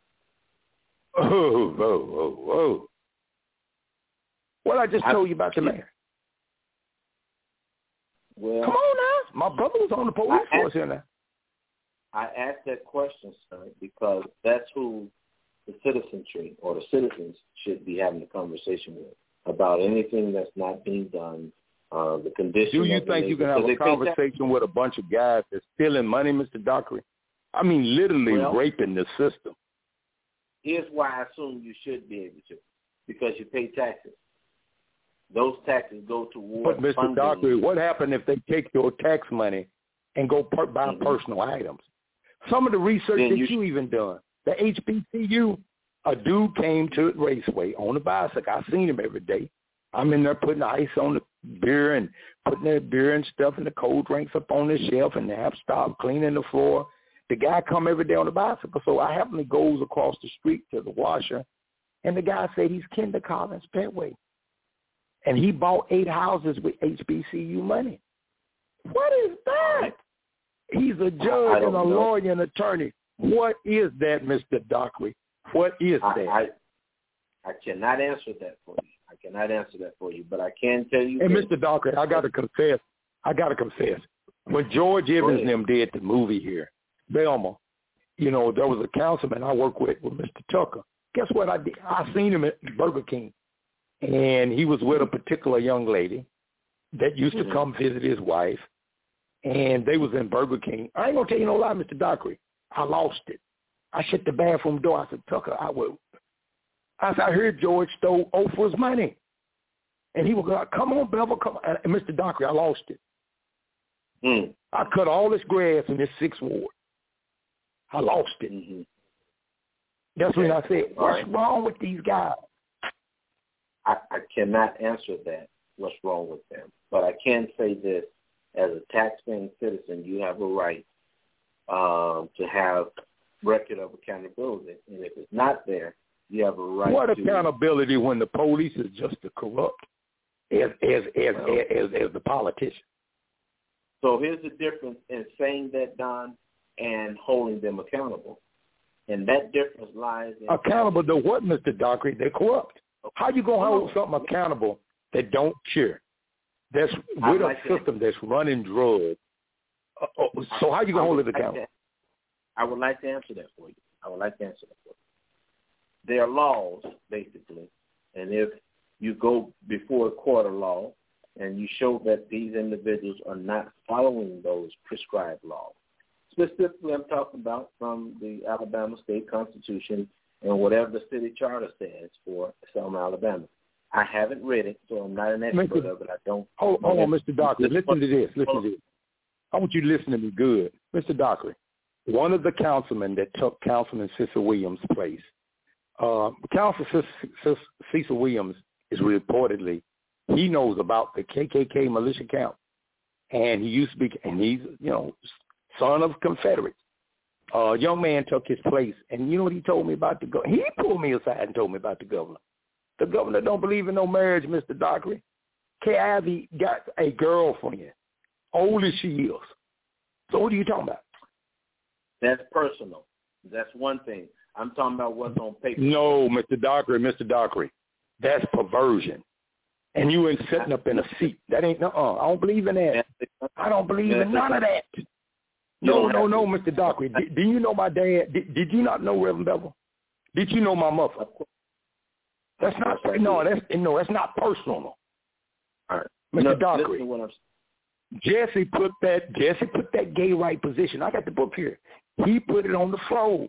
Oh, whoa, whoa, whoa. Well, I just I, told you about the mayor. Well, come on now. My brother was on the police I force asked, here now. I asked that question, sir, because that's who the citizenry or the citizens should be having a conversation with about anything that's not being done, uh, the condition. Do you think you can have a conversation with a bunch of guys that's stealing money, Mister Dockery? I mean, literally well, raping the system. Here's why I assume you should be able to, because you pay taxes. Those taxes go towards But, Mister funding. Dockery, what happened if they take your tax money and go per- buy mm-hmm. personal items? Some of the research then that you, you even done, the H B C U, a dude came to Raceway on a bicycle. I seen him every day. I'm in there putting ice on the beer and putting the beer and stuff and the cold drinks up on the shelf, and the half stop cleaning the floor. The guy come every day on the bicycle, so I happen to goes across the street to the washer, and the guy said he's Kinder Collins Petway. And he bought eight houses with H B C U money. What is that? He's a judge and a know. lawyer and attorney. What is that, Mister Dockery? What is I, that? I, I cannot answer that for you. I cannot answer that for you, but I can tell you. Hey, Mister Dockery, I got to confess. I got to confess. When George Evans and them did the movie here, Belma, you know, there was a councilman I worked with, with Mister Tucker. Guess what I did? I seen him at Burger King. And he was with a particular young lady that used to mm-hmm. come visit his wife, and they was in Burger King. I ain't going to tell you no lie, Mister Dockery. I lost it. I shut the bathroom door. I said, Tucker, I will. I said, I heard George stole Oprah's money. And he was like, come on, Bevel, come on. And Mister Dockery, I lost it. Mm. I cut all this grass in this sixth ward. I lost it. Mm-hmm. That's when I said, what's right. wrong with these guys? I, I cannot answer that, what's wrong with them. But I can say this, as a taxpaying citizen, you have a right um, to have record of accountability. And if it's not there, you have a right what to... What accountability when the police is just as corrupt as, as, as, well, as, as, as the politicians? So here's the difference in saying that, Don, and holding them accountable. And that difference lies in... Accountable to what, Mister Dockery? They're corrupt. How you going to hold something accountable that don't cure? That's with like a system that. that's running drugs, Uh, oh, so how you gonna hold it accountable? I would like to answer that for you. I would like to answer that for you. There are laws, basically, and if you go before a court of law and you show that these individuals are not following those prescribed laws, specifically I'm talking about from the Alabama State Constitution and whatever the city charter says for Selma, Alabama. I haven't read it, so I'm not an expert Mister of it. I don't. Hold, hold on, Mister Dockery. Listen to this. Listen to this. I want you to listen to me good. Mister Dockery, one of the councilmen that took Councilman Cecil Williams' place, uh, Councilman Cecil Williams is reportedly, he knows about the K K K militia camp, and he used to be, and he's, you know, son of Confederates. A uh, young man took his place, and you know what he told me about the governor? He pulled me aside and told me about the governor. The governor don't believe in no marriage, Mister Dockery. Kay Ivey got a girlfriend, old as she is. So what are you talking about? That's personal. That's one thing. I'm talking about what's on paper. No, Mister Dockery, Mister Dockery, that's perversion. And you ain't sitting up in a seat. That ain't, uh-uh. I don't believe in that. I don't believe in none of that. No, no, no, Mister Dockery. Did, did you know my dad? Did, did you not know Reverend Bevel? Did you know my mother? That's not, no, that's, no, that's not personal. All right. Mister No, Dockery. Jesse put that, Jesse put that gay right position. I got the book here. He put it on the floor.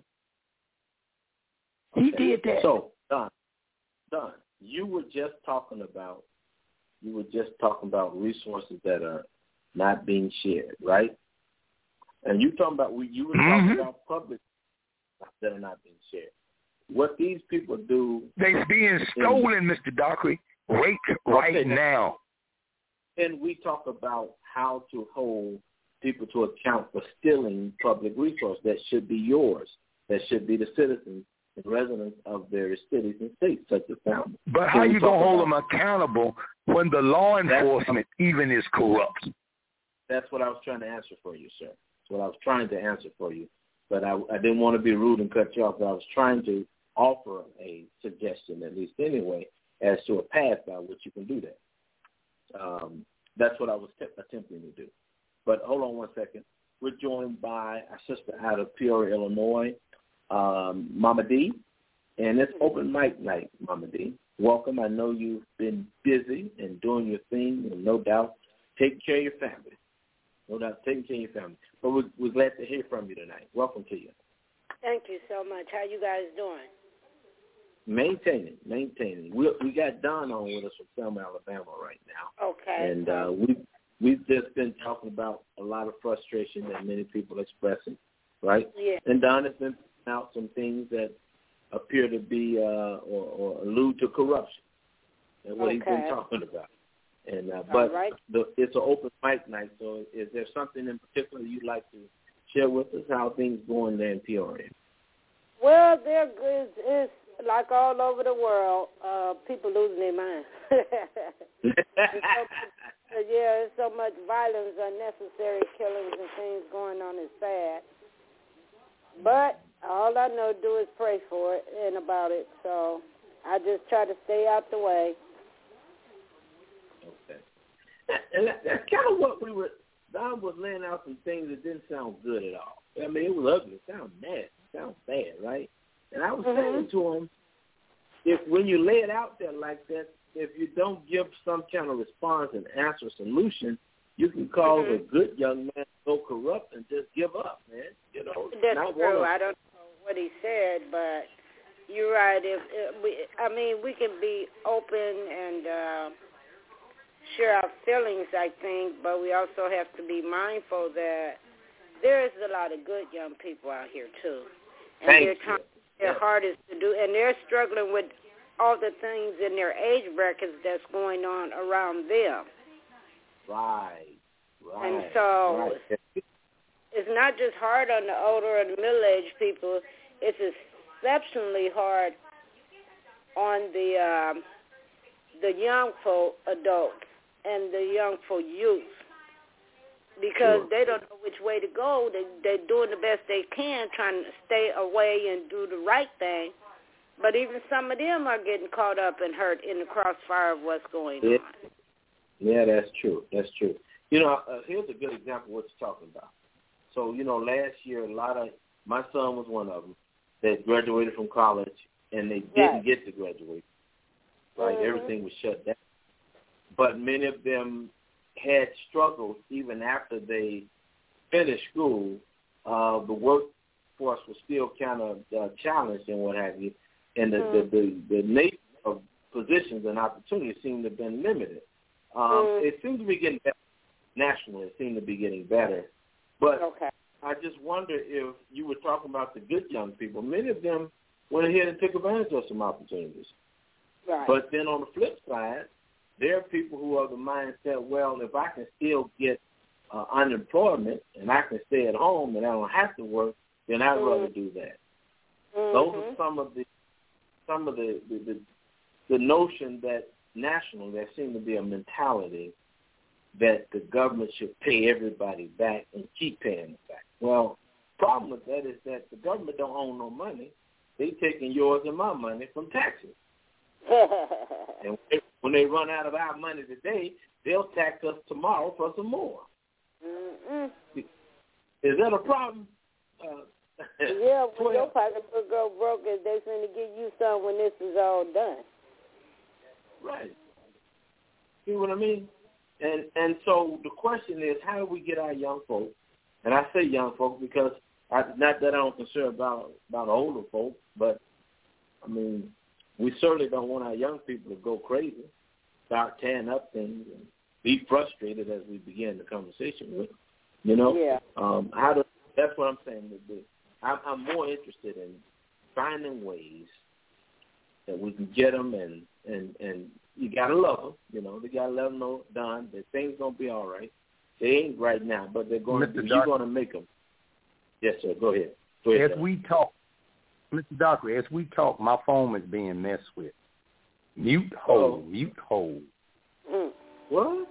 He okay. did that. So, Don, Don, you were just talking about, you were just talking about resources that are not being shared, right? And you talking about, you were talking mm-hmm. about public that are not being shared. What these people do, they're being stolen, in, Mister Dockery, right, right okay, now. And we talk about how to hold people to account for stealing public resources that should be yours, that should be the citizens and residents of various cities and states, such as Falmouth. But how you gonna hold them accountable when the law enforcement even is corrupt? That's what I was trying to answer for you, sir. That's what I was trying to answer for you. But I, I didn't want to be rude and cut you off, but I was trying to offer a suggestion, at least anyway, as to a path by which you can do that. Um, that's what I was t- attempting to do. But hold on one second. We're joined by our sister out of Peoria, Illinois, um, Mama D, and it's open mic night, Mama D. Welcome. I know you've been busy and doing your thing, and no doubt taking care of your family. No doubt taking care of your family. But we're, we're glad to hear from you tonight. Welcome to you. Thank you so much. How you guys doing? Maintaining, maintaining. We we got Don on with us from Selma, Alabama right now. Okay. And uh, we we've just been talking about a lot of frustration that many people are expressing, right? Yeah. And Don has been putting out some things that appear to be uh, or, or allude to corruption, and what okay. he's been talking about. And uh, but right. the, it's an open mic night, so is there something in particular you'd like to share with us? How things going there in Peoria? Well, they're good. It's like all over the world, uh, people losing their minds. so, yeah, there's so much violence, unnecessary killings and things going on. It's sad. But all I know to do is pray for it and about it. So I just try to stay out the way. Okay. And that, that's kind of what we were, Don was laying out some things that didn't sound good at all. I mean, it was ugly. It sounded nasty. It sounded bad, right? And I was mm-hmm. saying to him, if when you lay it out there like that, if you don't give some kind of response and answer solution, you can cause mm-hmm. a good young man to go corrupt and just give up, man. You know, that's not true. Wanna... I don't know what he said, but you're right. If, if we, I mean, we can be open and uh, share our feelings, I think, but we also have to be mindful that there is a lot of good young people out here too, and Thank they're trying their hardest to do, and they're struggling with all the things in their age brackets that's going on around them. Right, right. And so right. it's not just hard on the older or the middle-aged people. It's exceptionally hard on the um, the young folk adults and the young folk youth. Because sure. they don't know which way to go. They, they're doing the best they can, trying to stay away and do the right thing. But even some of them are getting caught up and hurt in the crossfire of what's going yeah. on. Yeah, that's true. That's true. You know, uh, here's a good example of what you're talking about. So, you know, last year, a lot of, my son was one of them that graduated from college, and they didn't right. get to graduate. Right? Mm-hmm. Everything was shut down. But many of them had struggles even after they finished school. Uh, the workforce was still kind of uh, challenged and what have you, and the, mm-hmm. the, the, the nature of positions and opportunities seem to have been limited. Um, mm-hmm. It seems to be getting better. Nationally, it seems to be getting better. But okay. I just wonder if you were talking about the good young people. Many of them went ahead and took advantage of some opportunities. Right. But then on the flip side, there are people who are of the mindset, well, if I can still get uh, unemployment and I can stay at home and I don't have to work, then I'd mm-hmm. rather do that. Mm-hmm. Those are some of the some of the the, the the notion that nationally there seems to be a mentality that the government should pay everybody back and keep paying them back. Well, the problem with that is that the government don't own no money. They taking yours and my money from taxes. And when they run out of our money today, they'll tax us tomorrow for some more. Mm-mm. Is that a problem? Uh, yeah, when your pocketbook go broke, they finna give you some when this is all done. Right. See what I mean? And and so the question is, how do we get our young folks? And I say young folks because I, not that I don't concern about about older folks, but I mean, we certainly don't want our young people to go crazy, start tearing up things, and be frustrated as we begin the conversation with. You know, yeah. Um, how do? That's what I'm saying. I'm, I'm more interested in finding ways that we can get them, and and and you gotta love them. You know, they gotta let them know, Don, that things gonna be all right. They ain't right now, but they're going to. You're going to make them. Yes, sir. Go ahead. Go ahead. As we talk, Mister Doctor, as we talk, my phone is being messed with. Mute hold, oh. mute hold. Mm. What?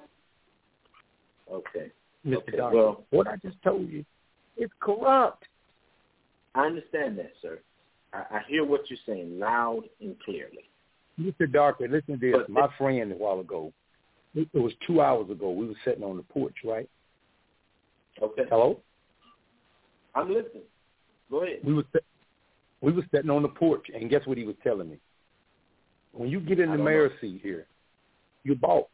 Okay. Mister Okay. Doctor, well, what I just told you, it's corrupt. I understand that, sir. I, I hear what you're saying loud and clearly. Mister Doctor, listen to this. But, my friend a while ago, it was two hours ago, we were sitting on the porch, right? Okay. Hello? I'm listening. Go ahead. We were we were sitting on the porch, and guess what he was telling me? When you get in the mayor's seat here, you're bought.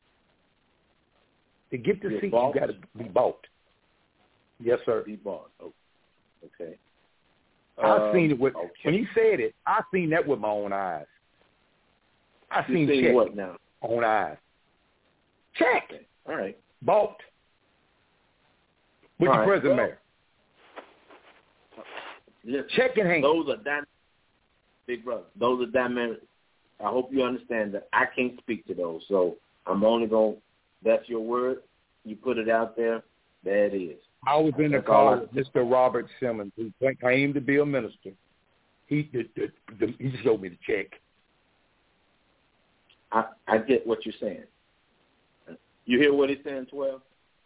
To get the you're seat, bought? you got to be bought. Yes, sir. Be bought. Oh, okay. I um, seen it with okay. when he said it. I seen that with my own eyes. I you seen seen check. What now? Own eyes. Check. Okay. All right. Bought. With All the right. president well, mayor. Listen, Check in hand. Those are dynamic, big brother. Those are dynamic. I hope you understand that I can't speak to those. So I'm only going, that's your word. You put it out there. There it is. I was in the That's car I, with Mister Robert Simmons, who claimed to be a minister. He the, the, the, he showed me the check. I, I get what you're saying. You hear what he's saying, twelve?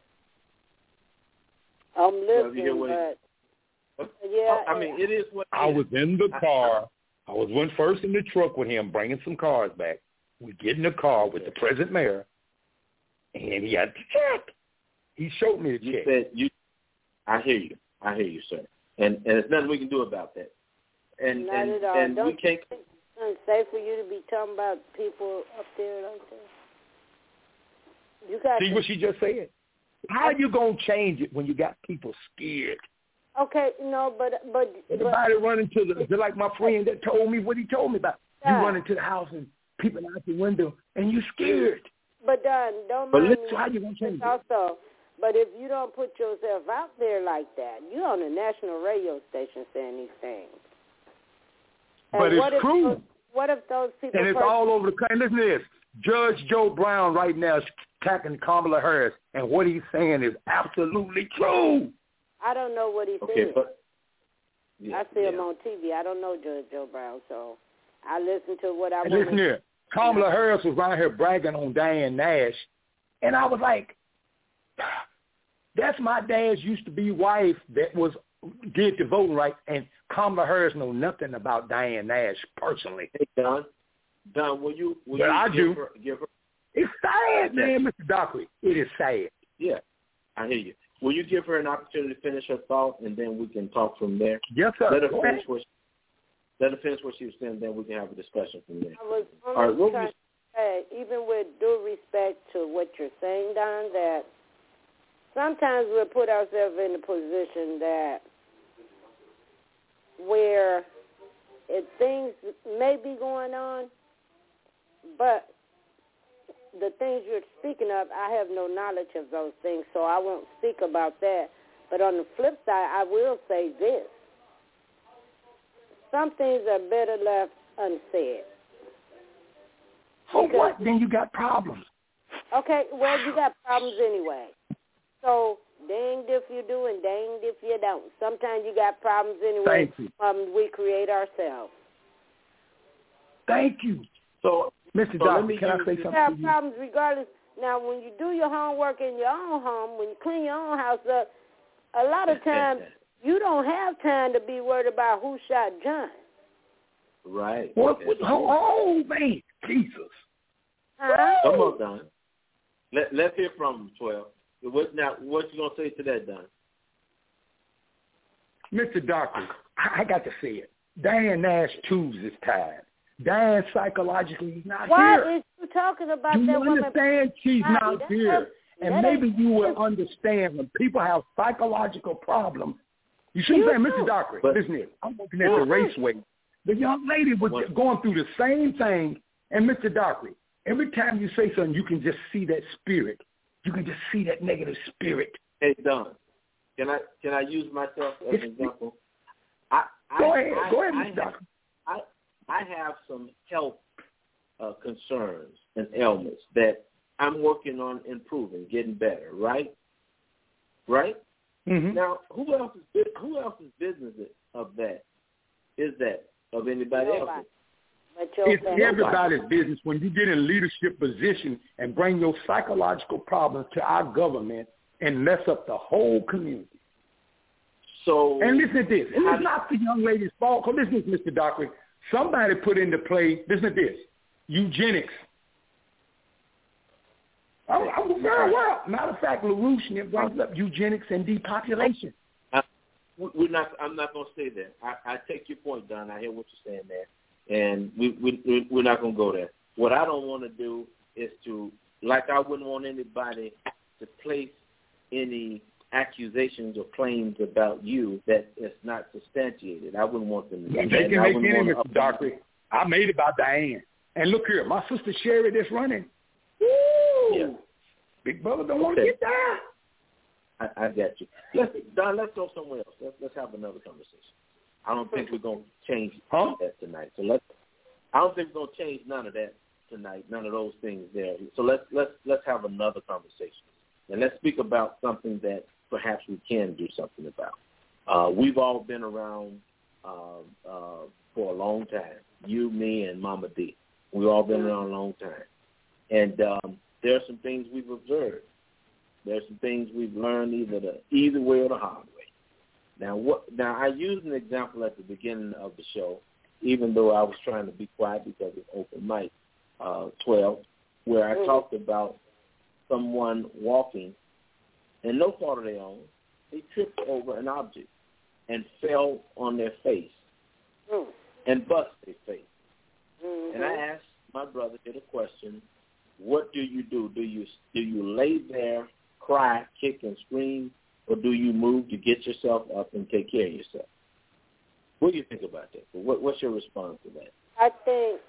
I'm listening, but he, yeah. I mean, it is what it I is. was in the car. I was one first in the truck with him, bringing some cars back. We get in the car with the present mayor, and he had the check. He showed me the you check. Said you, I hear you. I hear you, sir. And and there's nothing we can do about that. And Not and, at all. and Don't we can't. It's unsafe for you to be talking about people up there like that. You got See to, what she just said? How are you going to change it when you got people scared? Okay, no, but but Everybody but, running to the, they're like my friend that told me what he told me about. Yeah. You run into the house and people out the window and you scared. But Don, don't But mind listen, me. how you going to change it? Also, but if you don't put yourself out there like that, you're on a national radio station saying these things. And But it's what if true. Those, what if those people? And it's first, all over the country. Listen to this. Judge Joe Brown right now is attacking Kamala Harris, and what he's saying is absolutely true. I don't know what he's Okay, saying. but yeah, I see yeah. him on T V. I don't know Judge Joe Brown, so I listen to what I And want. listen here. Kamala Harris was right here bragging on Diane Nash, and I was like, that's my dad's used to be wife that was did the voting right, and Kamala Harris know nothing about Diane Nash personally. Hey, Don, Don, will you? Will But you I give do. Her, give her? It's sad, man, Mister Dockery. It is sad. Yeah, I hear you. will you give her an opportunity to finish her thought, and then we can talk from there? Yes, sir. Let her Go finish ahead. what she, let her finish what she was saying, then we can have a discussion from there. I was All right, only what trying was, to say, even with due respect to what you're saying, Don, that sometimes we'll put ourselves in a position that where if things may be going on, but the things you're speaking of, I have no knowledge of those things, so I won't speak about that. But on the flip side, I will say this. Some things are better left unsaid. So Because, what? Then you got problems. okay, well, you got problems anyway. So danged if you do and danged if you don't. Sometimes you got problems anyway. Thank you. Problems we create ourselves. Thank you. so, Mister So Doctor, let me can I use- say You something have to you? problems regardless. Now, when you do your homework in your own home, when you clean your own house up, a lot of times you don't have time to be worried about who shot John. right. What, what, oh, oh, man, Jesus. Huh? Come on, Don. Let, let's hear from him, twelve. What, now, what you going to say to that, Don? Mister Doctor, I, I got to say it. Diane Nash tubes is tired. Diane psychologically is not Why here. is you talking about Do that you woman? understand she's Bobby, not that- here? And that maybe ain't- you will understand when people have psychological problems. You see what You I'm saying, Mister too. Doctor? But- Listen here. I'm looking at You the too. raceway. The young lady was What? going through the same thing. And Mister Doctor, every time you say something, you can just see that spirit. You can just see that negative spirit. Hey, Don, can I can I use myself as an example? I, I, Go ahead. I, Go ahead, I Mister have, Doctor. I, I have some health uh, concerns and ailments that I'm working on improving, getting better, right? Right? Mm-hmm. Now, who else's who else's business of that is that of anybody Nobody. else's? But your It's family. everybody's business when you get in leadership position and bring your psychological problems to our government and mess up the whole community. So, And listen to this. And How it's do- not the young lady's fault. Because listen to this, Mister Doctor. Somebody put into play, listen to this, eugenics. I'm, I'm very well. Matter of fact, LaRouche brings up eugenics and depopulation. I, we're not. I'm not going to say that. I, I take your point, Don. I hear what you're saying there, and we, we we're not going to go there. What I don't want to do is to, like, I wouldn't want anybody to place any accusations or claims about you that is not substantiated. I wouldn't want them to do Yeah, that. they can I make wouldn't any, wanna Mister Doctor. I made it about Diane. And look here, my sister Sherry that's running. Woo! Yeah. Big brother don't want to Okay. get there. I, I got you. Let's, Don, let's go somewhere else. Let's, let's have another conversation. I don't think we're going to change Huh? that tonight. So let's. I don't think we're going to change none of that tonight. None of those things there. So let's let's let's have another conversation, and let's speak about something that perhaps we can do something about. Uh, we've all been around uh, uh, for a long time. You, me, and Mama D. We've all been around a long time, and um, there are some things we've observed. There are some things we've learned either the easy way or the hard way. Now, what? Now, I used an example at the beginning of the show, even though I was trying to be quiet because it's open mic, uh, twelve, where I mm-hmm. talked about someone walking, and no fault of their own, they tripped over an object and fell on their face mm-hmm. and bust their face. Mm-hmm. And I asked my brother here the question, what do you do? Do you do you lay there, cry, kick, and scream, or do you move to get yourself up and take care of yourself? What do you think about that? What, what's your response to that? I think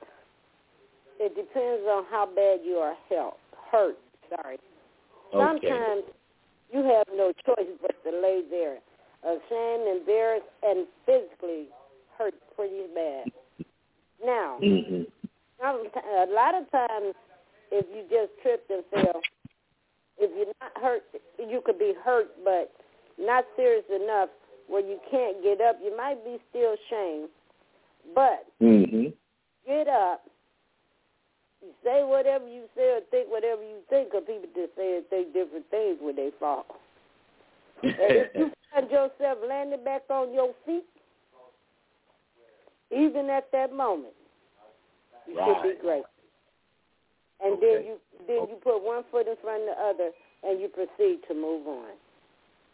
it depends on how bad you are hurt. Hurt, sorry. Okay. Sometimes you have no choice but to lay there, ashamed, embarrassed, and physically hurt pretty bad. Now, mm-hmm. a lot of times, if you just tripped and fell, if you're not hurt, you could be hurt, but not serious enough where you can't get up. You might be still shamed, but mm-hmm. get up. You say whatever you say or think whatever you think, because people just say and think different things when they fall. And if you find yourself landing back on your feet, even at that moment, you right. should be great. And okay. then you then you put one foot in front of the other, and you proceed to move on.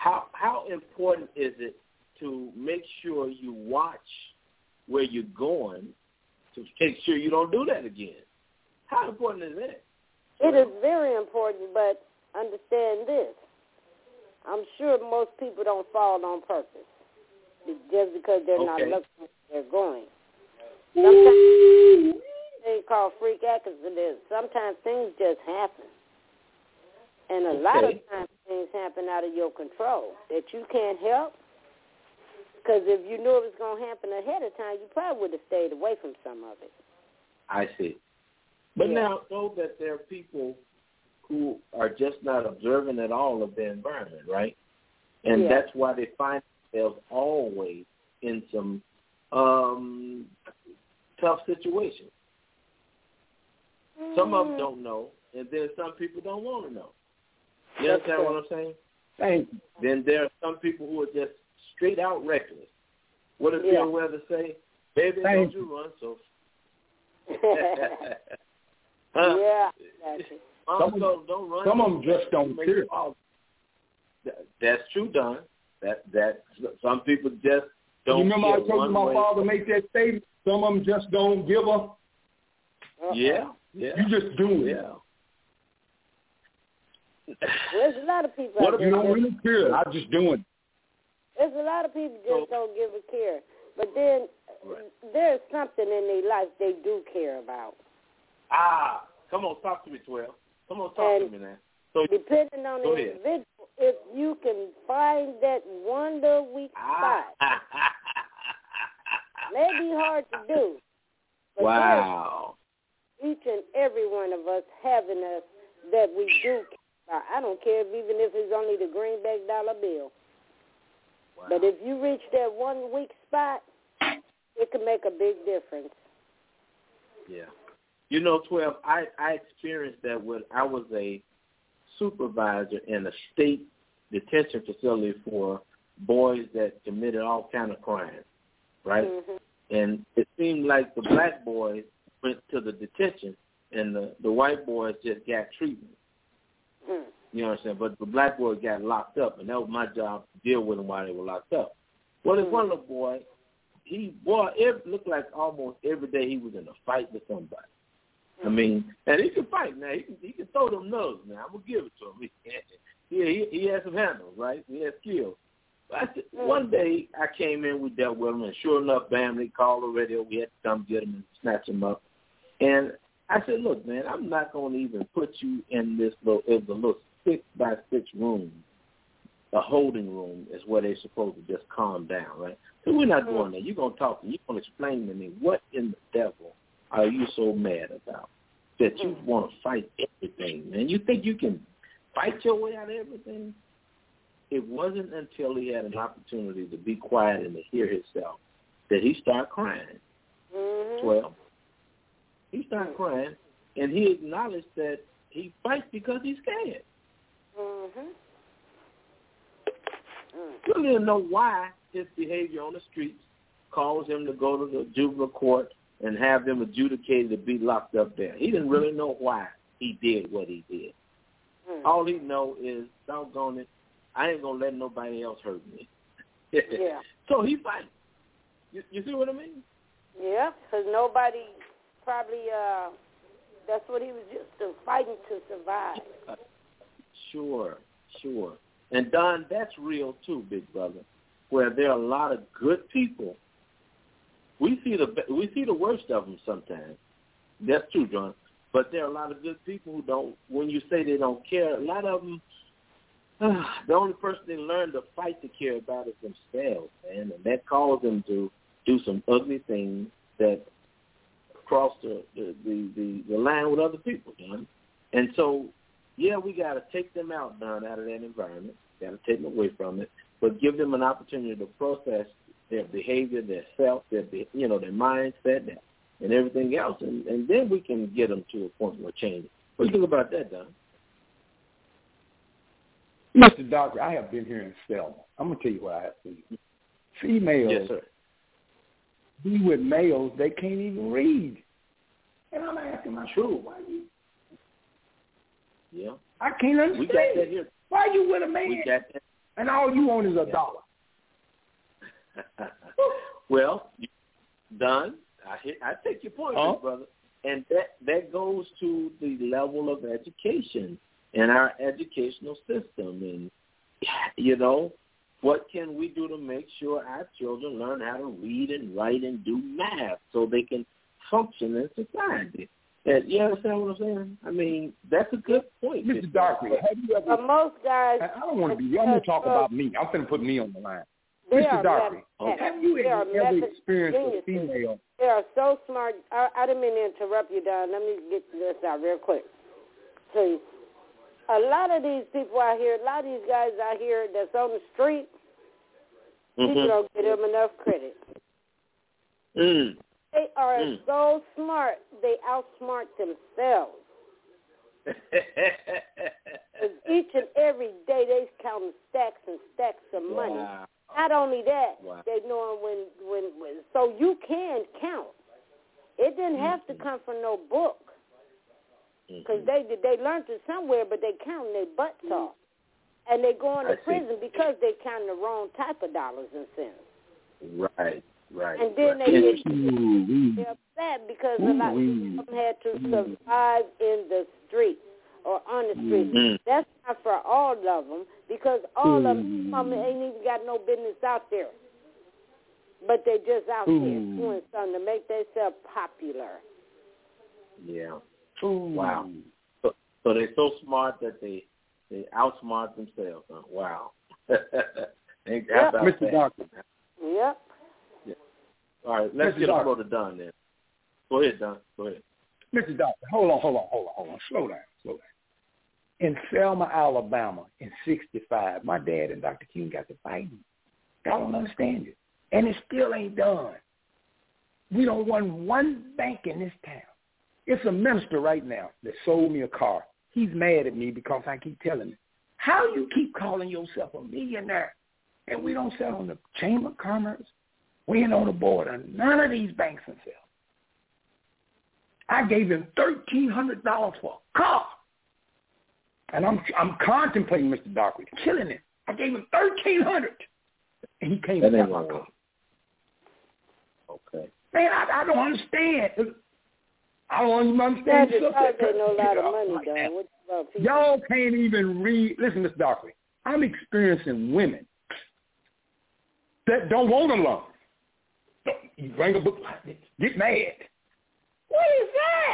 how how important is it to make sure you watch where you're going to make sure you don't do that again? How important is that? It is very important, but understand this. I'm sure most people don't fall on purpose just because they're okay. not looking where they're going. Sometimes they call freak accidents. Sometimes things just happen. And a okay. lot of times things happen out of your control that you can't help. Because if you knew it was going to happen ahead of time, you probably would have stayed away from some of it. I see. But yeah. now know that there are people who are just not observant at all of their environment, right? And yeah. that's why they find themselves always in some um, tough situations. Mm. Some of them don't know, and then some people don't want to know. You That's understand true. what I'm saying? Thank you. Then there are some people who are just straight out reckless. What does yeah. Bill Weather say? Baby, Thank don't you run so. huh? Yeah, exactly. Some, some, don't, don't run some of them just don't care. That's true, Don. That that some people just don't. You remember I told you my way. father make that statement. Some of them just don't give a. Yeah, yeah. You just do it. Yeah. There's a lot of people. What if you don't just, really care? I'm just doing it. There's a lot of people just So, don't give a care. But then right. there's something in their life they do care about. Ah, come on, talk to me, twelve. Come on, talk and to me now. So depending on the ahead. individual, if you can find that one little weak ah. spot, may be hard to do. But wow. Each and every one of us having us that we do care about. I don't care if, even if it's only the greenback dollar bill. Wow. But if you reach that one weak spot, it can make a big difference. Yeah. You know, twelve, I, I experienced that when I was a supervisor in a state detention facility for boys that committed all kind of crimes, right? Mm-hmm. And it seemed like the black boys went to the detention and the, the white boys just got treatment. Mm. You know what I'm saying? But the black boys got locked up, and that was my job to deal with them while they were locked up. Well, there's one little boy, he, boy, it looked like almost every day he was in a fight with somebody. I mean, and he can fight now. He can, he can throw them nugs now. I'm going to give it to him. He, he, he has some handles, right? He has skills. But I said, one day I came in, we dealt with him, and sure enough, bam, they called the radio. We had to come get him and snatch him up. And I said, look, man, I'm not going to even put you in this little, it was a little six by six room. A holding room is where they're supposed to just calm down, right? So we're not going there. You're going to talk to me. You're going to explain to me what in the devil are you so mad about that you want to fight everything, man? You think you can fight your way out of everything? It wasn't until he had an opportunity to be quiet and to hear himself that he started crying. Mm-hmm. Well, he started crying, and he acknowledged that he fights because he's scared. Mm-hmm. He don't even know why his behavior on the streets caused him to go to the juvenile court and have them adjudicated to be locked up there. He didn't really know why he did what he did. Mm. All he know is, doggone it, I ain't going to let nobody else hurt me. Yeah. So he fights. You, you see what I mean? Yeah, because nobody probably, uh, that's what he was just uh, fighting to survive. Uh, sure, sure. And, Don, that's real too, big brother, where there are a lot of good people. We see the we see the worst of them sometimes. That's true, John. But there are a lot of good people who don't, when you say they don't care, a lot of them, uh, the only person they learn to fight to care about is themselves, man. And that causes them to do some ugly things that cross the, the, the, the, the line with other people, John. And so, yeah, we got to take them out, Don, out of that environment. Got to take them away from it, but give them an opportunity to process their behavior, their self, their you know, their mindset, and everything else, and, and then we can get them to a point where change. What do you think about that, Don? Mister Doctor, I have been here in Selma. I'm gonna tell you what I have seen. Females, yes, sir. be with males they can't even read, and I'm asking myself, why you? Yeah, I can't understand. We got that here. Why are you with a man? We got that. and all you want is a dollar. Well, done. I hit, I take your point, huh? brother. And that, that goes to the level of education in our educational system. And, you know, what can we do to make sure our children learn how to read and write and do math so they can function in society? And you understand what I'm saying? I mean, that's a good point. Mister Darkley, have you ever... But most guys... I don't want to be... I'm going to talk about me. I'm going to put me on the line. They Mister Darkley, meth- have you ever, ever experienced a female... They are so smart. I, I didn't mean to interrupt you, Don. Let me get this out real quick. See, a lot of these people out here, a lot of these guys out here that's on the street, mm-hmm. people don't give them enough credit. Mm. They are mm. so smart, they outsmart themselves. Each and every day they counting stacks and stacks of money. Wow. Not only that, wow. they know when, when, when, so you can count. It didn't have mm-hmm. to come from no book. Because mm-hmm. they they learned it somewhere, but they counting their butts off. And they go into prison because they counting the wrong type of dollars and cents. Right, right. And then right. they get they're upset because a lot of them had to survive in the street or on the street. Mm-hmm. That's not for all of them because all mm-hmm. of them um, ain't even got no business out there. But they just out mm-hmm. there doing something to make themselves popular. Yeah. Ooh. Wow. So, so they're so smart that they they outsmart themselves. Huh? Wow. Yep. Mister Doctor. Yep. Yeah. All right, let's Mister get Doctor. a go to Don then. Go ahead, Don. Go ahead. Mister Doctor, hold on, hold on, hold on, hold on. Slow down, slow down. In Selma, Alabama, in sixty-five, my dad and Doctor King got to fighting. I don't understand it. And it still ain't done. We don't run one bank in this town. It's a minister right now that sold me a car. He's mad at me because I keep telling him, how you keep calling yourself a millionaire and we don't sell on the Chamber of Commerce? We ain't on the board of none of these banks and sell. I gave him thirteen hundred dollars for a car. And I'm I'm contemplating, Mister Dockley, killing him. I gave him thirteen hundred dollars. And he came and got my car. Okay. Man, I, I don't understand. I don't even understand. They know a lot of money, though. What about people? Y'all can't even read. Listen, Mister Dockley, I'm experiencing women that don't want to learn. You bring a book like this, get mad. What is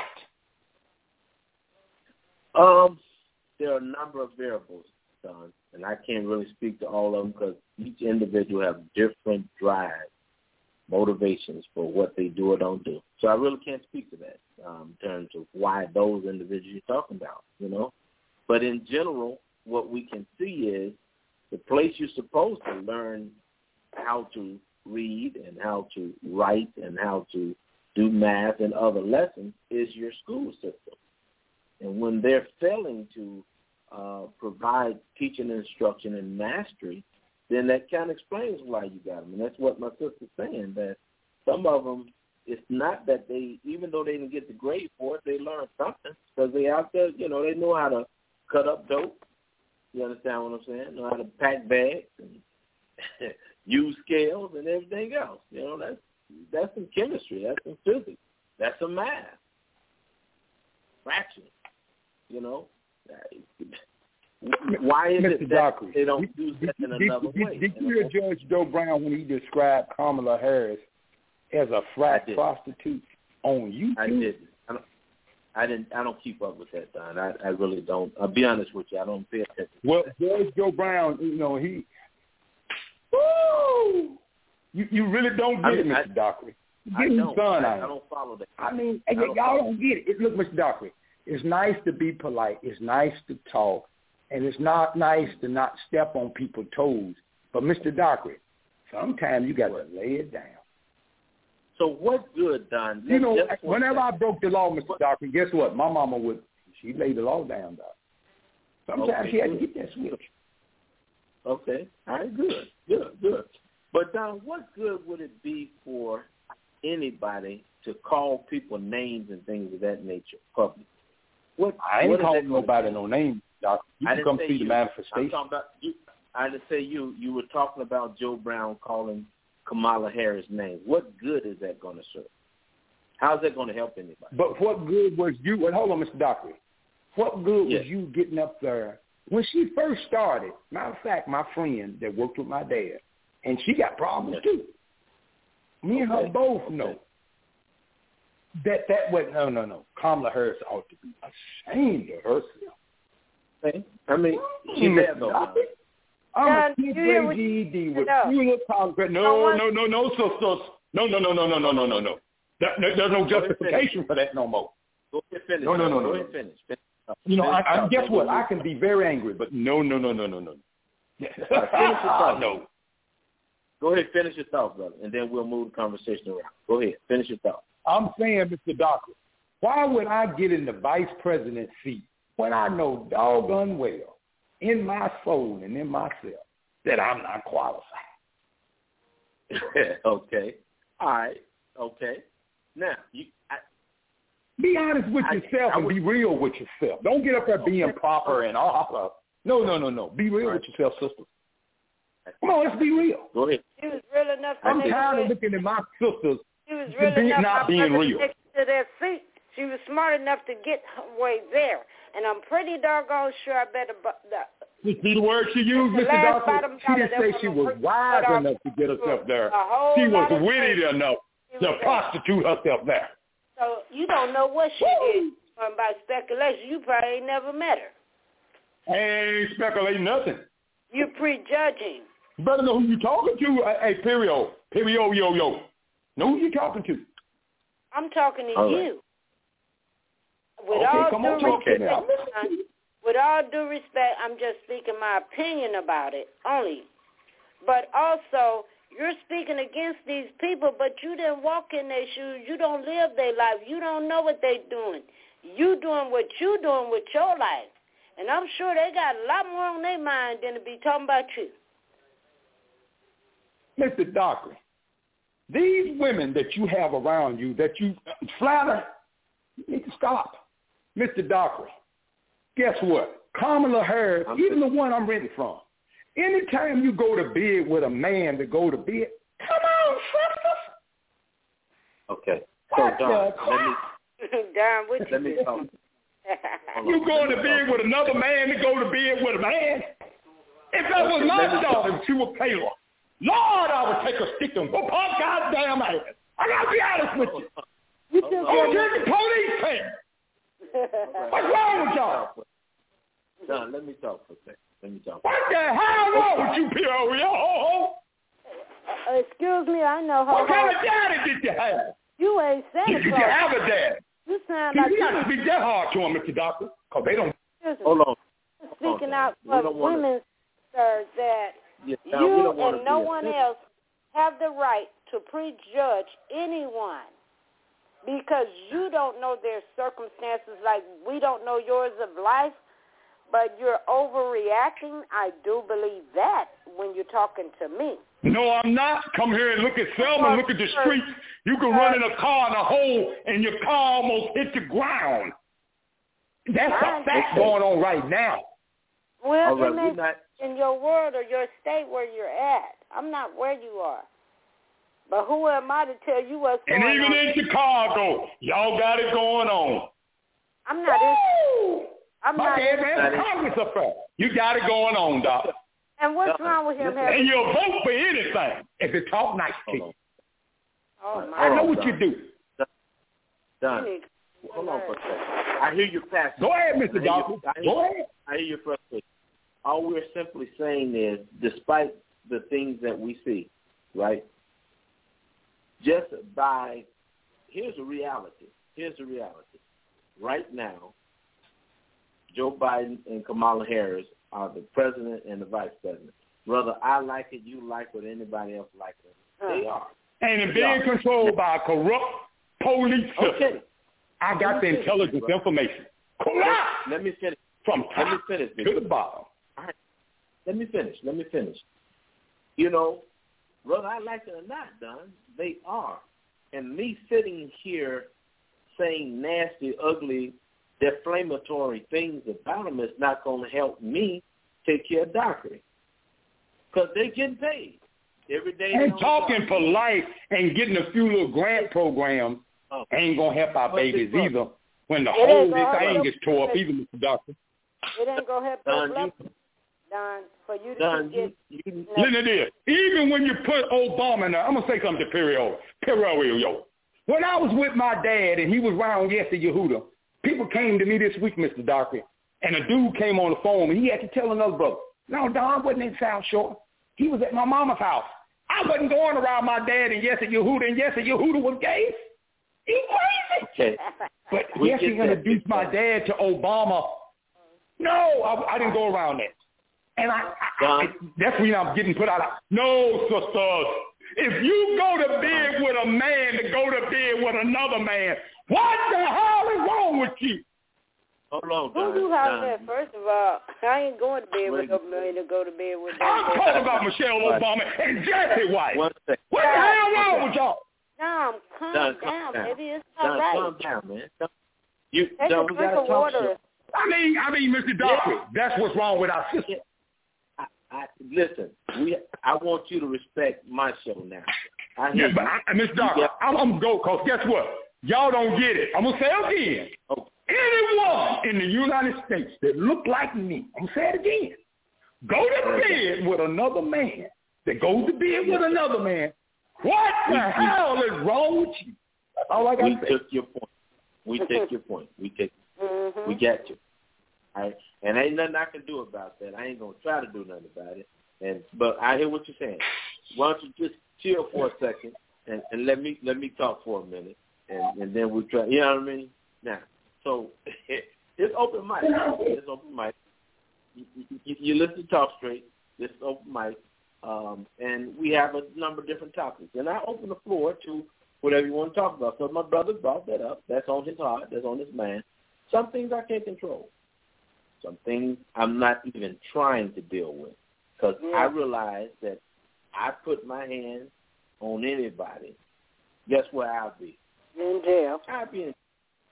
that? Um, there are a number of variables, Don, and I can't really speak to all of them because each individual have different drives, motivations for what they do or don't do. So I really can't speak to that um, in terms of why those individuals you're talking about, you know. But in general, what we can see is the place you're supposed to learn how to read and how to write and how to do math and other lessons is your school system. And when they're failing to uh, provide teaching, instruction, and mastery, then that kind of explains why you got them. And that's what my sister's saying, that some of them, it's not that they, even though they didn't get the grade for it, they learned something because they out there, you know, they know how to cut up dope. You understand what I'm saying? Know how to pack bags and use scales and everything else. You know, that's that's some chemistry. That's some physics. That's some math. Fractions. You know. Why is Mister it that Dockley, they don't did, use that did, in did, another did, way? Did you hear Judge Joe Brown when he described Kamala Harris as a frat prostitute on YouTube? I didn't. I don't, I didn't. I don't keep up with that, Don. I, I really don't. I'll be honest with you. I don't pay attention. Well, Judge Joe Brown, you know, he. Woo! You you really don't get I mean, it, Mister Dockley. I Get don't. son I, out. I don't follow that. I mean, I don't y'all don't get it. it. Look, Mister Dockley, it's nice to be polite. It's nice to talk. And it's not nice to not step on people's toes. But, Mister Dockley, sometimes you got to lay it down. So what's good, Don? You know, whenever I broke the law, Mister Dockley, guess what? My mama would, she laid the law down, Doc. Sometimes okay, she had good. to get that switch. Okay. All right, good, good, good. But, Don, what good would it be for anybody to call people names and things of that nature public? What, I ain't what calling nobody no name, Doc. You can come see you. the manifestation. I'm talking about you. I just say you you were talking about Joe Brown calling Kamala Harris names. What good is that going to serve? How's that going to help anybody? But what good was you? Well, hold on, Mister Dockery. What good yes. was you getting up there when she first started? Matter of fact, my friend that worked with my dad, and she got problems yes. too. Me and okay. her both okay. know that that was no, no, no. Kamala Harris ought to be ashamed of herself. Okay. I mean, she's mm, there though. I'm Now, a fifth grade G E D with fuel Congress. No, no, no, no, sisters. No, no, no, no, no, no, no, no, no. There, there's no justification for that no more. Go ahead, finish. No, no, no, no. Go ahead, finish. finish. You know, I, I, guess what? I can be very angry, but no, no, no, no, no, no. Right, finish your thoughts. No. Go ahead, finish your thoughts, brother, and then we'll move the conversation around. Go ahead, finish your thoughts. I'm saying, Mister Doctor, why would I get in the vice president seat when I know doggone well in my soul and in myself that I'm not qualified? Okay. All right. Okay. Now, you, I, be honest with I, yourself I and would, be real with yourself. Don't get up there being okay. proper and all. No, no, no, no. Be real right. with yourself, sister. Come on, let's be real. Go ahead. She was real enough. I'm tired of looking at my sisters she was real being, enough not being real. To their feet. She was smart enough to get her way there. And I'm pretty doggone sure I better... You see the word she used, Mister Doctor? She didn't say she was wise enough to get herself there. She was witty enough to prostitute herself there. So you don't know what she did. Um, by speculation, you probably ain't never met her. I ain't speculating nothing. You're prejudging. You better know who you talking to. Hey, period. Period, yo, yo. Know who you talking to. I'm talking to all you. Right. With okay, all come due on, talk respect, to me. with all due respect, I'm just speaking my opinion about it only. But also, you're speaking against these people, but you didn't walk in their shoes. You don't live their life. You don't know what they're doing. You doing what you doing with your life. And I'm sure they got a lot more on their mind than to be talking about you. Mister Dockery, these women that you have around you, that you flatter, you need to stop. Mister Dockery, guess what? Kamala Harris, even the one I'm renting from, anytime you go to bed with a man to go to bed, come on, sisters. Okay. So, what Don, the let me, Don, what you let me talk. You going to bed with another man to go to bed with a man? If that was my daughter, she would pay her. Lord, I would take a stick and whoop her goddamn ass. I got to be honest with you. You just I would take the police pants. What's wrong with y'all? Don, let me talk for a second. Let me talk. What the hell wrong with you, P O? Ho, uh, excuse me, I know how. What kind of daddy did you have? You ain't Santa Claus. Did you have a dad? You sound See, like you you got to speak that hard to them, Mister Doctor, because they don't. Hold on. Speaking Hold on. out We for don't wanna- women, sir, that Yeah, now, we you don't wanna and no be one offensive. else have the right to prejudge anyone because you don't know their circumstances like we don't know yours of life, but you're overreacting. I do believe that when you're talking to me. No, I'm not. Come here and look at Selma, look at the streets. You can run in a car in a hole and your car almost hit the ground. That's a fact going on right now. Well, All right, it may we're not- in your world or your state where you're at. I'm not where you are. But who am I to tell you what's And going even on? in Chicago, y'all got it going on. I'm not in. I'm My not dad in. ran for Congress up there. You got it going on, Doc. And what's wrong with him having? And you'll vote for anything if you talk nice to you. Oh my! I know what you do. Don, hold on for a second. I hear your passion. Go ahead, Mister Doctor. Go ahead. I hear your frustration. All we're simply saying is, despite the things that we see, right, just by, here's the reality. Here's the reality. Right now, Joe Biden and Kamala Harris are the president and the vice president. Whether I like it, you like it, anybody else like it, they are. And being controlled by a corrupt police system. Okay. I got the intelligence information. Corrupt. Let me finish. From Let me top finish. to the bottom. All right. Let me finish. Let me finish. You know, whether I like it or not, Don, they are. And me sitting here saying nasty, ugly, defamatory things about them is not going to help me take care of Dockery. because they're getting paid every day. And talking polite and getting a few little grant programs oh. ain't going to help our babies either when the it whole this thing is tore up, either, Mister Doctor. It ain't going to help Don, your you, Don, for you to Don, get... You, you, listen to this. Even when you put Obama in there, I'm going to say something to Perio. Perio. When I was with my dad and he was around Yessi Yehuda, people came to me this week, Mister Doctor, and a dude came on the phone and he had to tell another brother, no, Don wasn't in South Shore. He was at my mama's house. I wasn't going around my dad and Yessi Yehuda, and Yessi Yehuda was gay. He crazy. Okay. But Yessi introduced my dad to Obama. No, I, I didn't go around that. And I, I, I that's when I'm getting put out. No, sisters. If you go to bed with a man to go to bed with another man, what the hell is wrong with you? Hold on, Who you hollering at? First of all, I ain't going to bed with no man to go to bed with. I'm talking about Michelle Obama and Jesse White. One second. What the hell wrong with y'all? Tom, calm Don, down, down, baby. It's Don, all right. calm down, man. You, Take Don, a we drink gotta of talk water. to I mean, I mean, Mister Doctor, yeah. That's what's wrong with our system. I, I, listen, we. I want you to respect my show now. I hear yeah, but I, Mister Doctor, yeah. I'm, I'm go because guess what? Y'all don't get it. I'm gonna say it again. Okay. Anyone in the United States that look like me, I'm gonna say it again. Go to bed with another man that goes to bed with another man. What the we, hell we, is wrong with you? That's all I got to say. We took your point. We take your point. We take. Mm-hmm. We got you. All right, and ain't nothing I can do about that. I ain't gonna try to do nothing about it. And but I hear what you're saying. Why don't you just chill for a second and, and let me let me talk for a minute, and, and then we'll try. You know what I mean? Now, so it's open mic. It's open mic. You, you, you listen to Talk Straight. This is open mic, um, and we have a number of different topics. And I open the floor to whatever you want to talk about. So my brother brought that up. That's on his heart. That's on his mind. Some things I can't control. Some things I'm not even trying to deal with because yeah. I realize that I put my hands on anybody, guess where I'll be? In jail. I'll be in.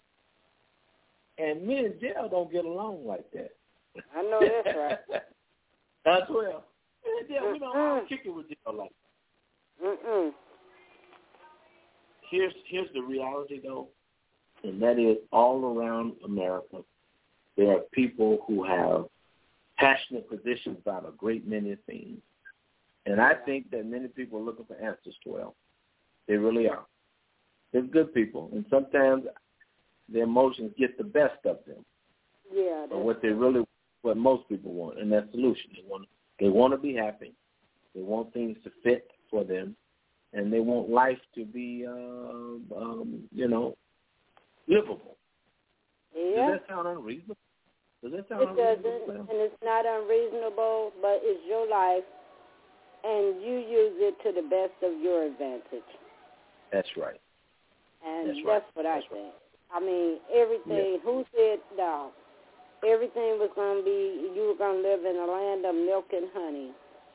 And me and jail don't get along like that. I know that's right. That's well. Me and jail, we don't, I don't kick it with jail like that. Mm-mm. Here's, here's the reality, though, and that is all around America, there are people who have passionate positions about a great many things. And I think that many people are looking for answers to well. They really are. They're good people, and sometimes their emotions get the best of them. Yeah. But what they really, what most people want, and that's solution. They want, they want to be happy. They want things to fit for them, and they want life to be, uh, um, you know, livable. Yeah. Does that sound unreasonable? Does that sound it unreasonable? It doesn't, and it's not unreasonable, but it's your life, and you use it to the best of your advantage. That's right. And that's, that's right. what that's I think. Right. I mean, everything, yeah. who said no? Everything was going to be, you were going to live in a land of milk and honey.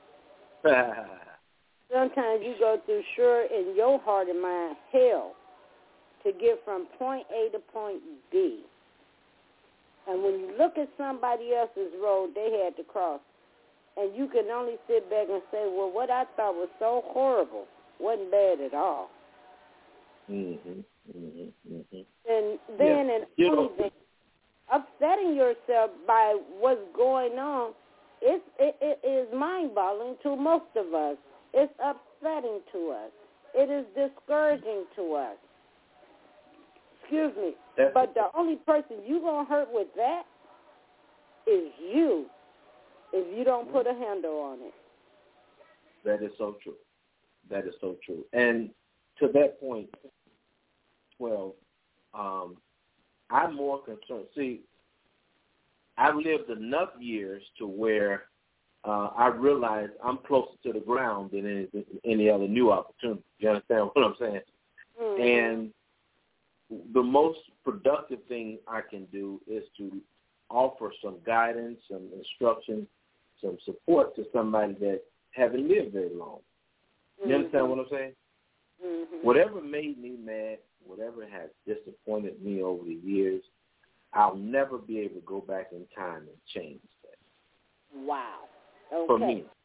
Sometimes you go through, sure, in your heart and mind, hell, to get from point A to point B. And when you look at somebody else's road they had to cross, and you can only sit back and say, well, what I thought was so horrible wasn't bad at all. Mm-hmm, mm-hmm, mm-hmm. And then yeah. in you anything, know, upsetting yourself by what's going on, it's, it, it is mind-boggling to most of us. It's upsetting to us. It is discouraging to us. Excuse me. That's but the only person you're going to hurt with that is you if you don't put a handle on it. That is so true. That is so true. And to that point, well, um, I'm more concerned. See, I've lived enough years to where uh, I realize I'm closer to the ground than any, any other new opportunity. You understand what I'm saying? Mm-hmm. And the most productive thing I can do is to offer some guidance, some instruction, some support to somebody that haven't lived very long. You Mm-hmm. understand what I'm saying? Mm-hmm. Whatever made me mad, whatever has disappointed me over the years, I'll never be able to go back in time and change that. Wow. Okay. For me.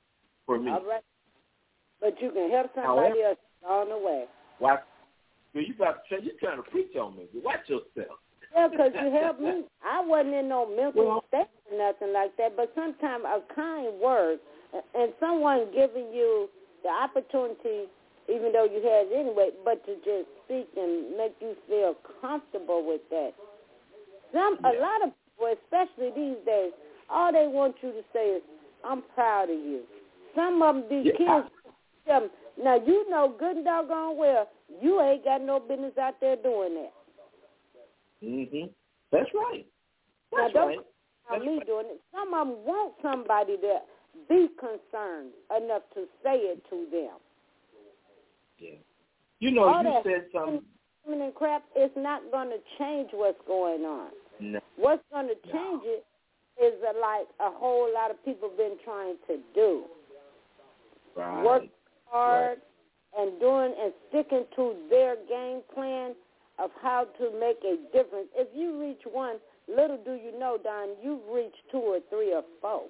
for me. All right. But you can help somebody However, else along the way. Why? You got to, you're trying to preach on me. Watch yourself. Yeah, because you helped me. I wasn't in no mental Well, state or nothing like that, but sometimes a kind word and someone giving you the opportunity, even though you had it anyway, but to just speak and make you feel comfortable with that. Some yeah. A lot of people, especially these days, all they want you to say is, I'm proud of you. Some of them, these yeah. kids, them, now you know good and doggone well, you ain't got no business out there doing that. Mm-hmm. That's right. That's now, don't right. That's me right. doing it. Some of them want somebody to be concerned enough to say it to them. Yeah. You know, All you that said something. And crap is not going to change what's going on. No. What's going to No. change it is a, like a whole lot of people been trying to do. Right. Work hard right. and doing and sticking to their game plan of how to make a difference. If you reach one, little do you know, Don, you've reached two or three or four.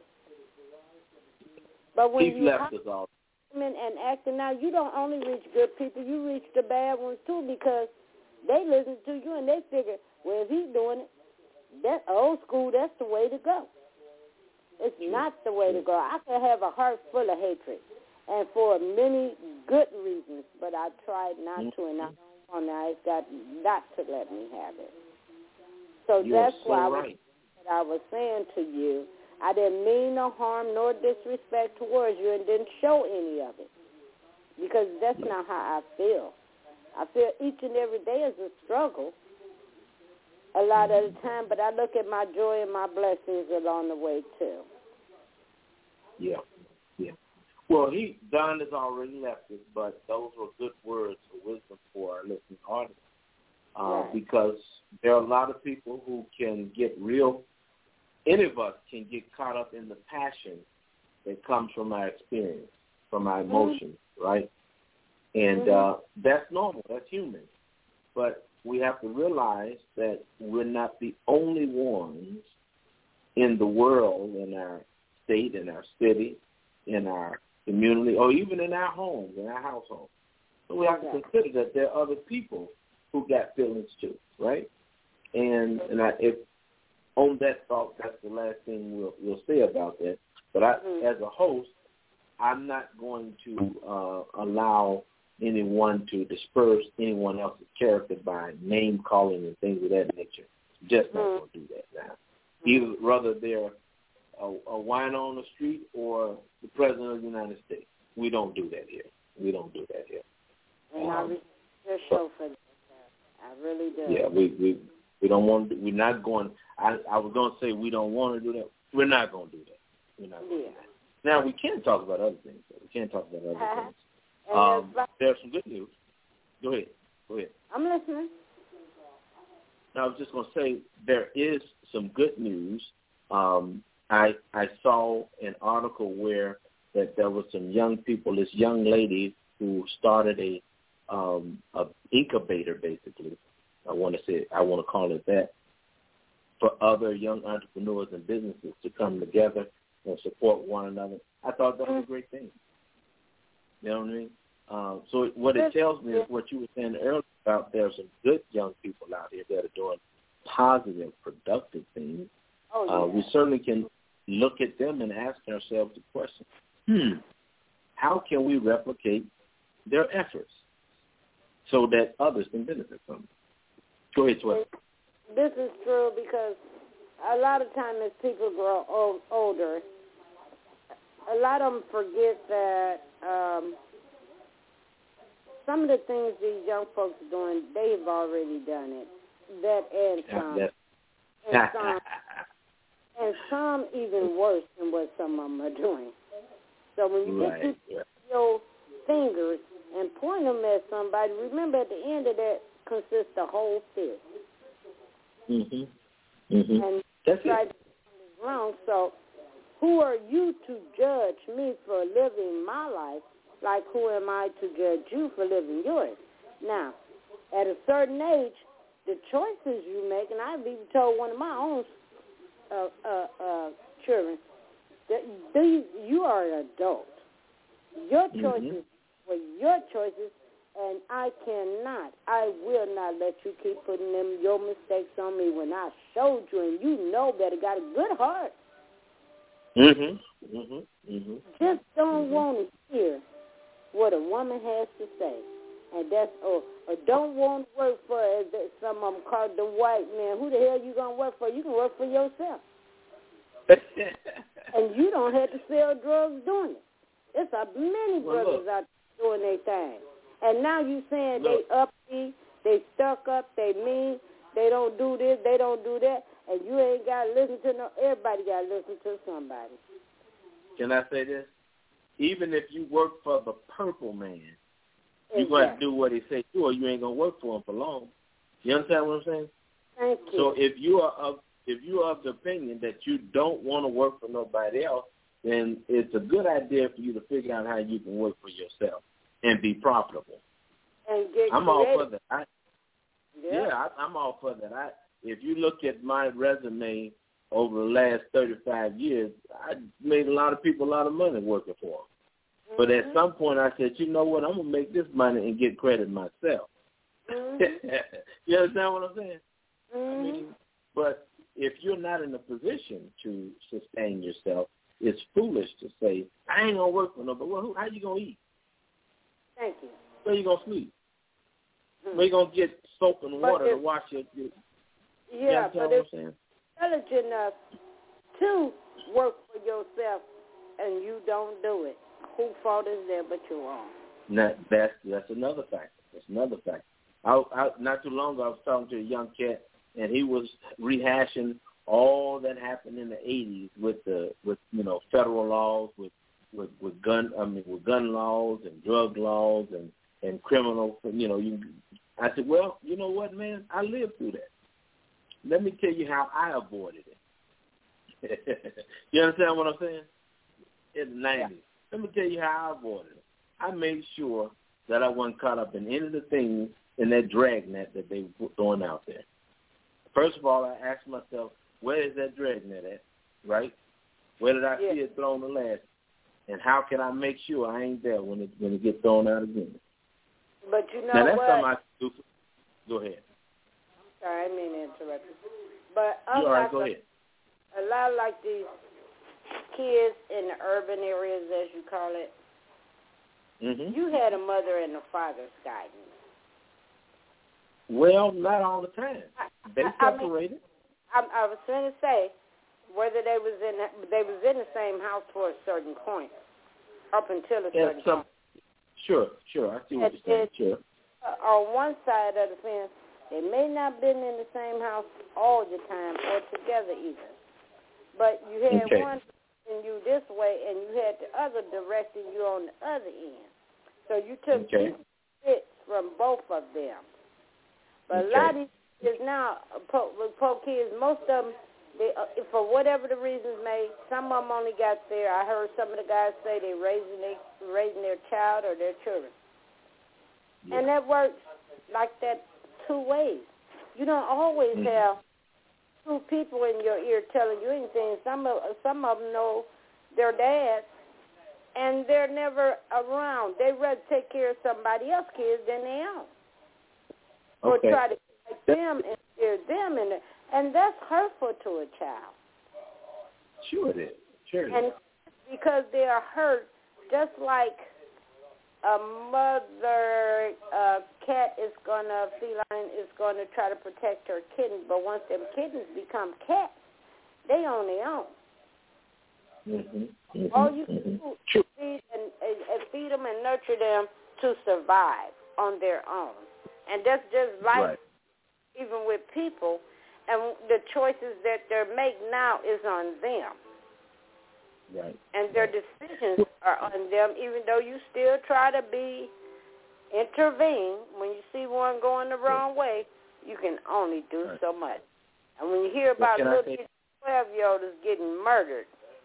But when He's you left us all. and acting now, you don't only reach good people, you reach the bad ones too, because they listen to you and they figure, well, if he's doing it, that old school, that's the way to go. It's True. not the way to go. I could have a heart full of hatred, and for many good reasons, but I tried not mm-hmm. to, and I don't want to. I've got not to let me have it. So You're that's so why right. what I was saying to you, I didn't mean no harm nor disrespect towards you and didn't show any of it, because that's not how I feel. I feel each and every day is a struggle a lot of the time, but I look at my joy and my blessings along the way too. Yeah, yeah. Well, he Don has already left us, but those were good words of wisdom for our listening audience, uh, right. because there are a lot of people who can get real. Any of us can get caught up in the passion that comes from our experience, from our emotions, mm-hmm. right? And mm-hmm. uh, that's normal. That's human. But we have to realize that we're not the only ones in the world, in our state, in our city, in our community, or even in our homes, in our household. So we have to consider that there are other people who got feelings too, right? And and I, if on that thought, that's the last thing we'll, we'll say about that. But I, mm-hmm. as a host, I'm not going to uh, allow anyone to disperse anyone else's character by name calling and things of that nature. Just not mm-hmm. going to do that now. Either whether they're a, a wine on the street or the president of the United States. We don't do that here. We don't do that here. And um, I respect your show for that. I really do. Yeah, we we, we don't want to. We're not going. I, I was going to say we don't want to do that. We're not going to do that. We're not going to yeah. do that. Now, we can talk about other things. Though. We can talk about other uh-huh. things. Um, there's some good news. Go ahead. Go ahead. I'm listening. Now, I was just going to say there is some good news. Um, I I saw an article where that there was some young people, this young lady who started a um, a incubator, basically. I want to say I want to call it that, for other young entrepreneurs and businesses to come together and support one another. I thought that was a great thing. You know what I mean? Um, so what it tells me is what you were saying earlier about there's some good young people out here that are doing positive, productive things. Oh, yeah. uh, we certainly can look at them and ask ourselves the question, hmm, how can we replicate their efforts so that others can benefit from them? Go ahead, Twelve. This is true because a lot of times as people grow old, older, a lot of them forget that um, some of the things these young folks are doing, they've already done it. That and some. and some. And some even worse than what some of them are doing. So when you right. get to your fingers and point them at somebody, remember at the end of that consists the whole fist. Mm-hmm. Mm-hmm. And that's try it. to is wrong. So who are you to judge me for living my life? Like who am I to judge you for living yours? Now, at a certain age, the choices you make, and I've even told one of my own uh, uh, uh, children, that these, you are an adult. Your choices mm-hmm. were your choices, and I cannot, I will not let you keep putting them your mistakes on me when I showed you, and you know better. Got a good heart. Mhm. Mhm. Mhm. Just don't mm-hmm. want to hear what a woman has to say, and that's or, or don't want to work for as some of them call the white man. Who the hell you gonna work for? You can work for yourself, and you don't have to sell drugs doing it. It's a many well, brothers look. out there doing their thing, and now you saying look. they uppity, they stuck up, they mean, they don't do this, they don't do that, and you ain't got to listen to no. Everybody got to listen to somebody. Can I say this? Even if you work for the purple man, Exactly. you're going to do what he say do, or you ain't going to work for him for long. You understand what I'm saying? Thank you. So if you are of if you are of the opinion that you don't want to work for nobody else, then it's a good idea for you to figure out how you can work for yourself and be profitable. And get I'm creative. all for that. I, yeah, yeah, I, I'm all for that. I, if you look at my resume over the last thirty-five years, I made a lot of people a lot of money working for them. Mm-hmm. But at some point I said, you know what, I'm going to make this money and get credit myself. Mm-hmm. You understand what I'm saying? Mm-hmm. I mean, but if you're not in a position to sustain yourself, it's foolish to say, I ain't going to work for nobody. Well, who, how you going to eat? Thank you. Where you going to sleep? Mm-hmm. Where you going to get soap and water if, to wash your, your Yeah, you know but if you're intelligent enough to work for yourself and you don't do it, whose fault is there but your own? Now, that's, that's another factor. That's another factor. I, I, not too long ago, I was talking to a young cat, and he was rehashing all that happened in the eighties with the with you know federal laws, with with, with gun I mean with gun laws and drug laws and, and criminal you know you. I said, well, you know what, man, I lived through that. Let me tell you how I avoided it. You understand what I'm saying? In the nineties, yeah. Let me tell you how I avoided it. I made sure that I wasn't caught up in any of the things in that dragnet that they were throwing out there. First of all, I asked myself, where is that dragnet at, right? Where did I yeah. see it thrown the last? And how can I make sure I ain't there when it when it gets thrown out again? But you know now, that's what? something I can do. For, go ahead. Sorry, I didn't mean to interrupt you. But you all right, unlike go a, ahead. a lot like these kids in the urban areas, as you call it, mm-hmm. you had a mother and a father's guidance. Well, not all the time. They I, separated. I, mean, I, I was going to say whether they was in they was in the same house for a certain point, up until a certain some, point. Sure, sure. I see what it, you're saying. It, sure. Uh, on one side of the fence, they may not been in the same house all the time or together either. But you had okay. one directing you this way, and you had the other directing you on the other end. So you took okay. bits from both of them. But okay. a lot of these kids now, po, po kids, most of them, they, uh, for whatever the reasons may, some of them only got there. I heard some of the guys say they raising their raising their child or their children. Yeah. And that works like that two ways. You don't always mm-hmm. have two people in your ear telling you anything. Some of some of them know their dads, and they're never around. They rather take care of somebody else's kids than their own, okay. or try to like them and steer them in it. And that's hurtful to a child. Sure it is. Sure it and is. Because they are hurt, just like a mother uh, cat is going to, feline is going to try to protect her kittens, but once them kittens become cats, they on their own. Mm-hmm. Mm-hmm. All you can mm-hmm. do is feed, and, and feed them and nurture them to survive on their own. And that's just life, right. even with people. And the choices that they make now is on them. Right. And their decisions are on them, even though you still try to be, intervene. When you see one going the wrong way, you can only do right. so much. And when you hear about little twelve-year-olds getting murdered.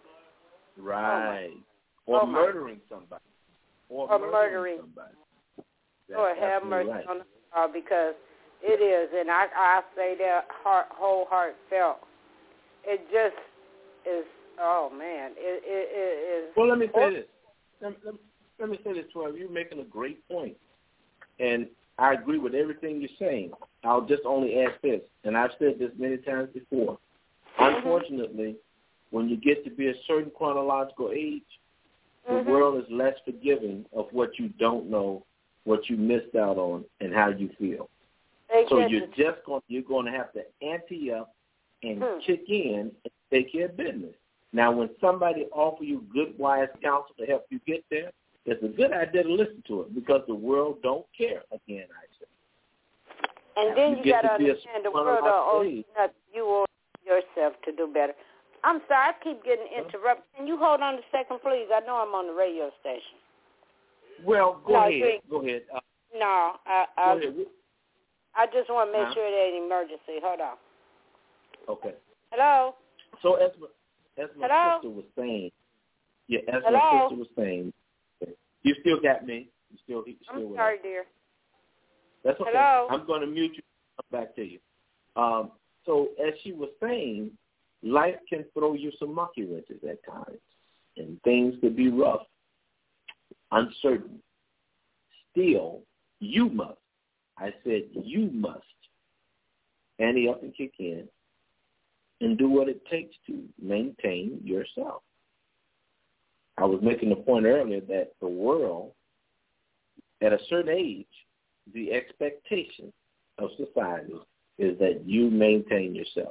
Right. Oh or oh murdering somebody. Or, or murdering, murdering somebody. Lord have mercy right. on us all, because it is, and I, I say that heart, whole heartfelt. It just is, oh, man. It, it, it is. Well, let me say this. Let me, let me, let me say this, twelve. You're making a great point, and I agree with everything you're saying. I'll just only add this, and I've said this many times before. Unfortunately, when you get to be a certain chronological age, mm-hmm. the world is less forgiving of what you don't know, what you missed out on, and how you feel. So you're just going you're going to have to ante up and hmm. kick in and take care of business. Now, when somebody offers you good, wise counsel to help you get there, it's a good idea to listen to it because the world don't care. Again, I say. And now, then you, you got to understand the world don't owe you nothing. You owe yourself to do better. I'm sorry, I keep getting interrupted. Can you hold on a second, please? I know I'm on the radio station. Well, go no, ahead. Drink. Go ahead. Uh, no, I, I, go ahead. I just want to make huh? sure there ain't an emergency. Hold on. Okay. Hello? So as my, as my Hello? sister was saying, yeah, as Hello? my sister was saying, you still got me. You still, you still I'm with sorry, us. dear. That's okay. Hello? I'm going to mute you. Come back to you. Um, so as she was saying, life can throw you some monkey wrenches at times, and things could be rough, uncertain. Still, you must. I said you must ante up and kick in and do what it takes to maintain yourself. I was making the point earlier that the world, at a certain age, the expectation of society is that you maintain yourself.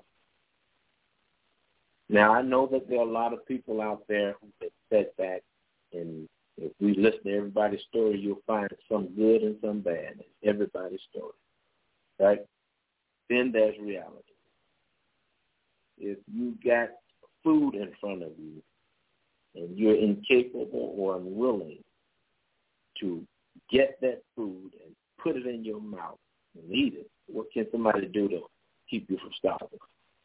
Now, I know that there are a lot of people out there who get set back, and if we listen to everybody's story, you'll find some good and some bad in everybody's story, right? Then there's reality. If you got food in front of you and you're incapable or unwilling to get that food and put it in your mouth and eat it, what can somebody do to keep you from starving?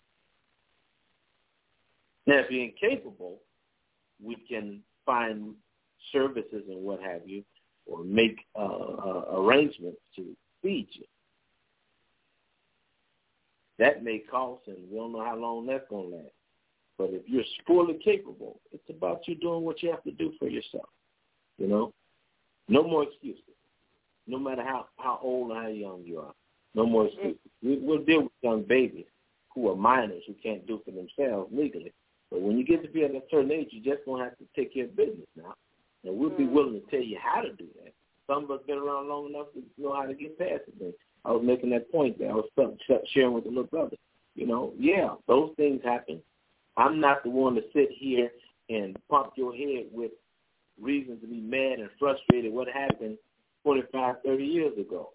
Now, if you're incapable, we can find services and what have you, or make uh, uh, arrangements to feed you. That may cost, and we don't know how long that's going to last. But if you're fully capable, it's about you doing what you have to do for yourself. You know, no more excuses. No matter how, how old or how young you are, no more excuses. We, we'll deal with young babies who are minors who can't do for themselves legally. But when you get to be at a certain age, you're just going to have to take care of business now. And we'll be willing to tell you how to do that. Some of us been around long enough to know how to get past it. I was making that point that I was sharing with the little brother. You know, yeah, those things happen. I'm not the one to sit here and pump your head with reasons to be mad and frustrated what happened twenty-five, thirty years ago.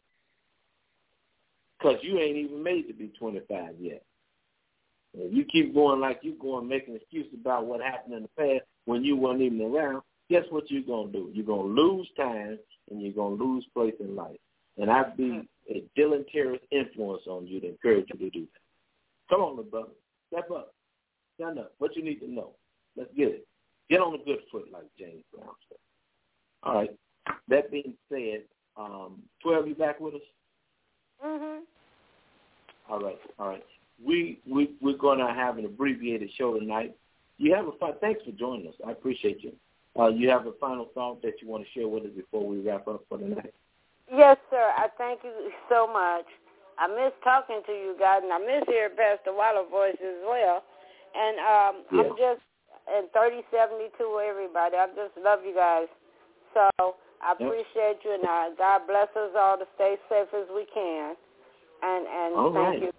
Because you ain't even made to be twenty-five yet. If you keep going like you're going, making excuses about what happened in the past when you weren't even around, guess what you're going to do? You're going to lose time and you're going to lose place in life. And I'd be a deleterious influence on you to encourage you to do that. Come on, little brother. Step up. Stand up. What you need to know. Let's get it. Get on a good foot, like James Brown said. All right. That being said, um, twelve, you back with us? Mm-hmm. All right. All right. We, we, we're going to have an abbreviated show tonight. You have a fi- Thanks for joining us. I appreciate you. Uh, you have a final thought that you want to share with us before we wrap up for the night? Yes, sir. I thank you so much. I miss talking to you guys, and I miss hearing Pastor Waller voice as well. And um, yeah. I'm just, and thirty seventy-two, everybody, I just love you guys. So I appreciate yep. you, and uh, God bless us all to stay safe as we can. And, and all thank right. you.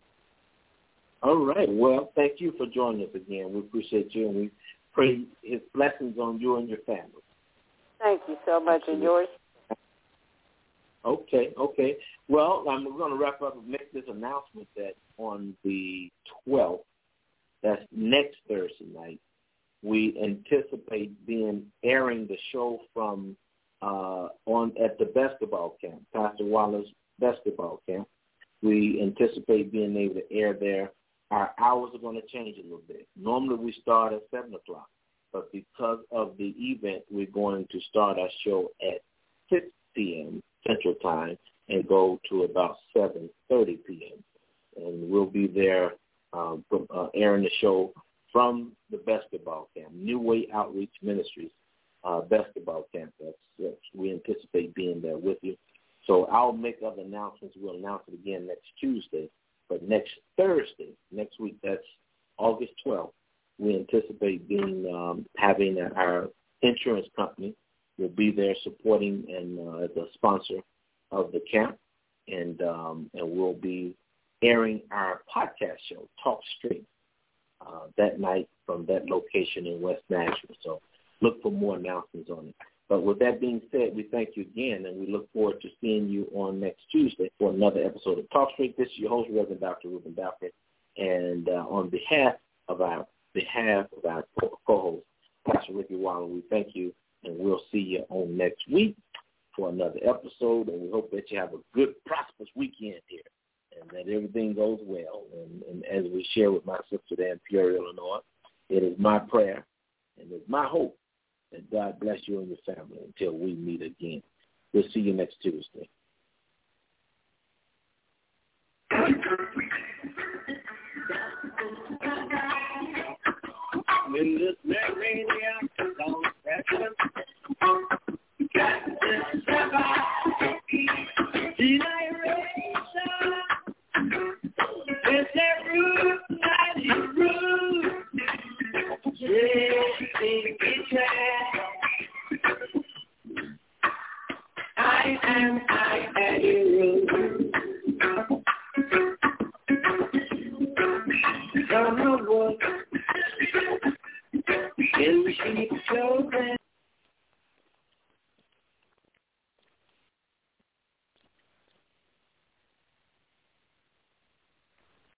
All right. Well, thank you for joining us again. We appreciate you, and we pray his blessings on you and your family. Thank you so much, and yours. Okay, okay. Well, um, we're going to wrap up and make this announcement that on the twelfth, that's next Thursday night, we anticipate being airing the show from uh, on at the basketball camp, Pastor Waller's basketball camp. We anticipate being able to air there. Our hours are going to change a little bit. Normally we start at seven o'clock, but because of the event, we're going to start our show at six p.m. Central Time and go to about seven thirty p.m. And we'll be there um, from, uh, airing the show from the basketball camp, New Way Outreach Ministries uh, basketball camp. That's, that's, we anticipate being there with you. So I'll make other announcements. We'll announce it again next Tuesday. But next Thursday, next week, that's August twelfth, we anticipate being um, having our insurance company will be there supporting and uh, as a sponsor of the camp, and um, and we'll be airing our podcast show, Talk Straight, uh, that night from that location in West Nashville. So look for more announcements on it. But with that being said, we thank you again, and we look forward to seeing you on next Tuesday for another episode of Talk Straight. This is your host, Reverend Doctor Ruben Balfour, and uh, on behalf of our behalf of our co-host, Pastor Ricky Wallen, we thank you, and we'll see you on next week for another episode, and we hope that you have a good, prosperous weekend here, and that everything goes well. And, and as we share with my sister there in Peoria, Illinois, it is my prayer and it's my hope that God bless you and your family until we meet again. We'll see you next Tuesday. When this maniac is on pressure, got to survive. Generation, it's that root, not the root. I am, I am you. From the wood, in the sheep children.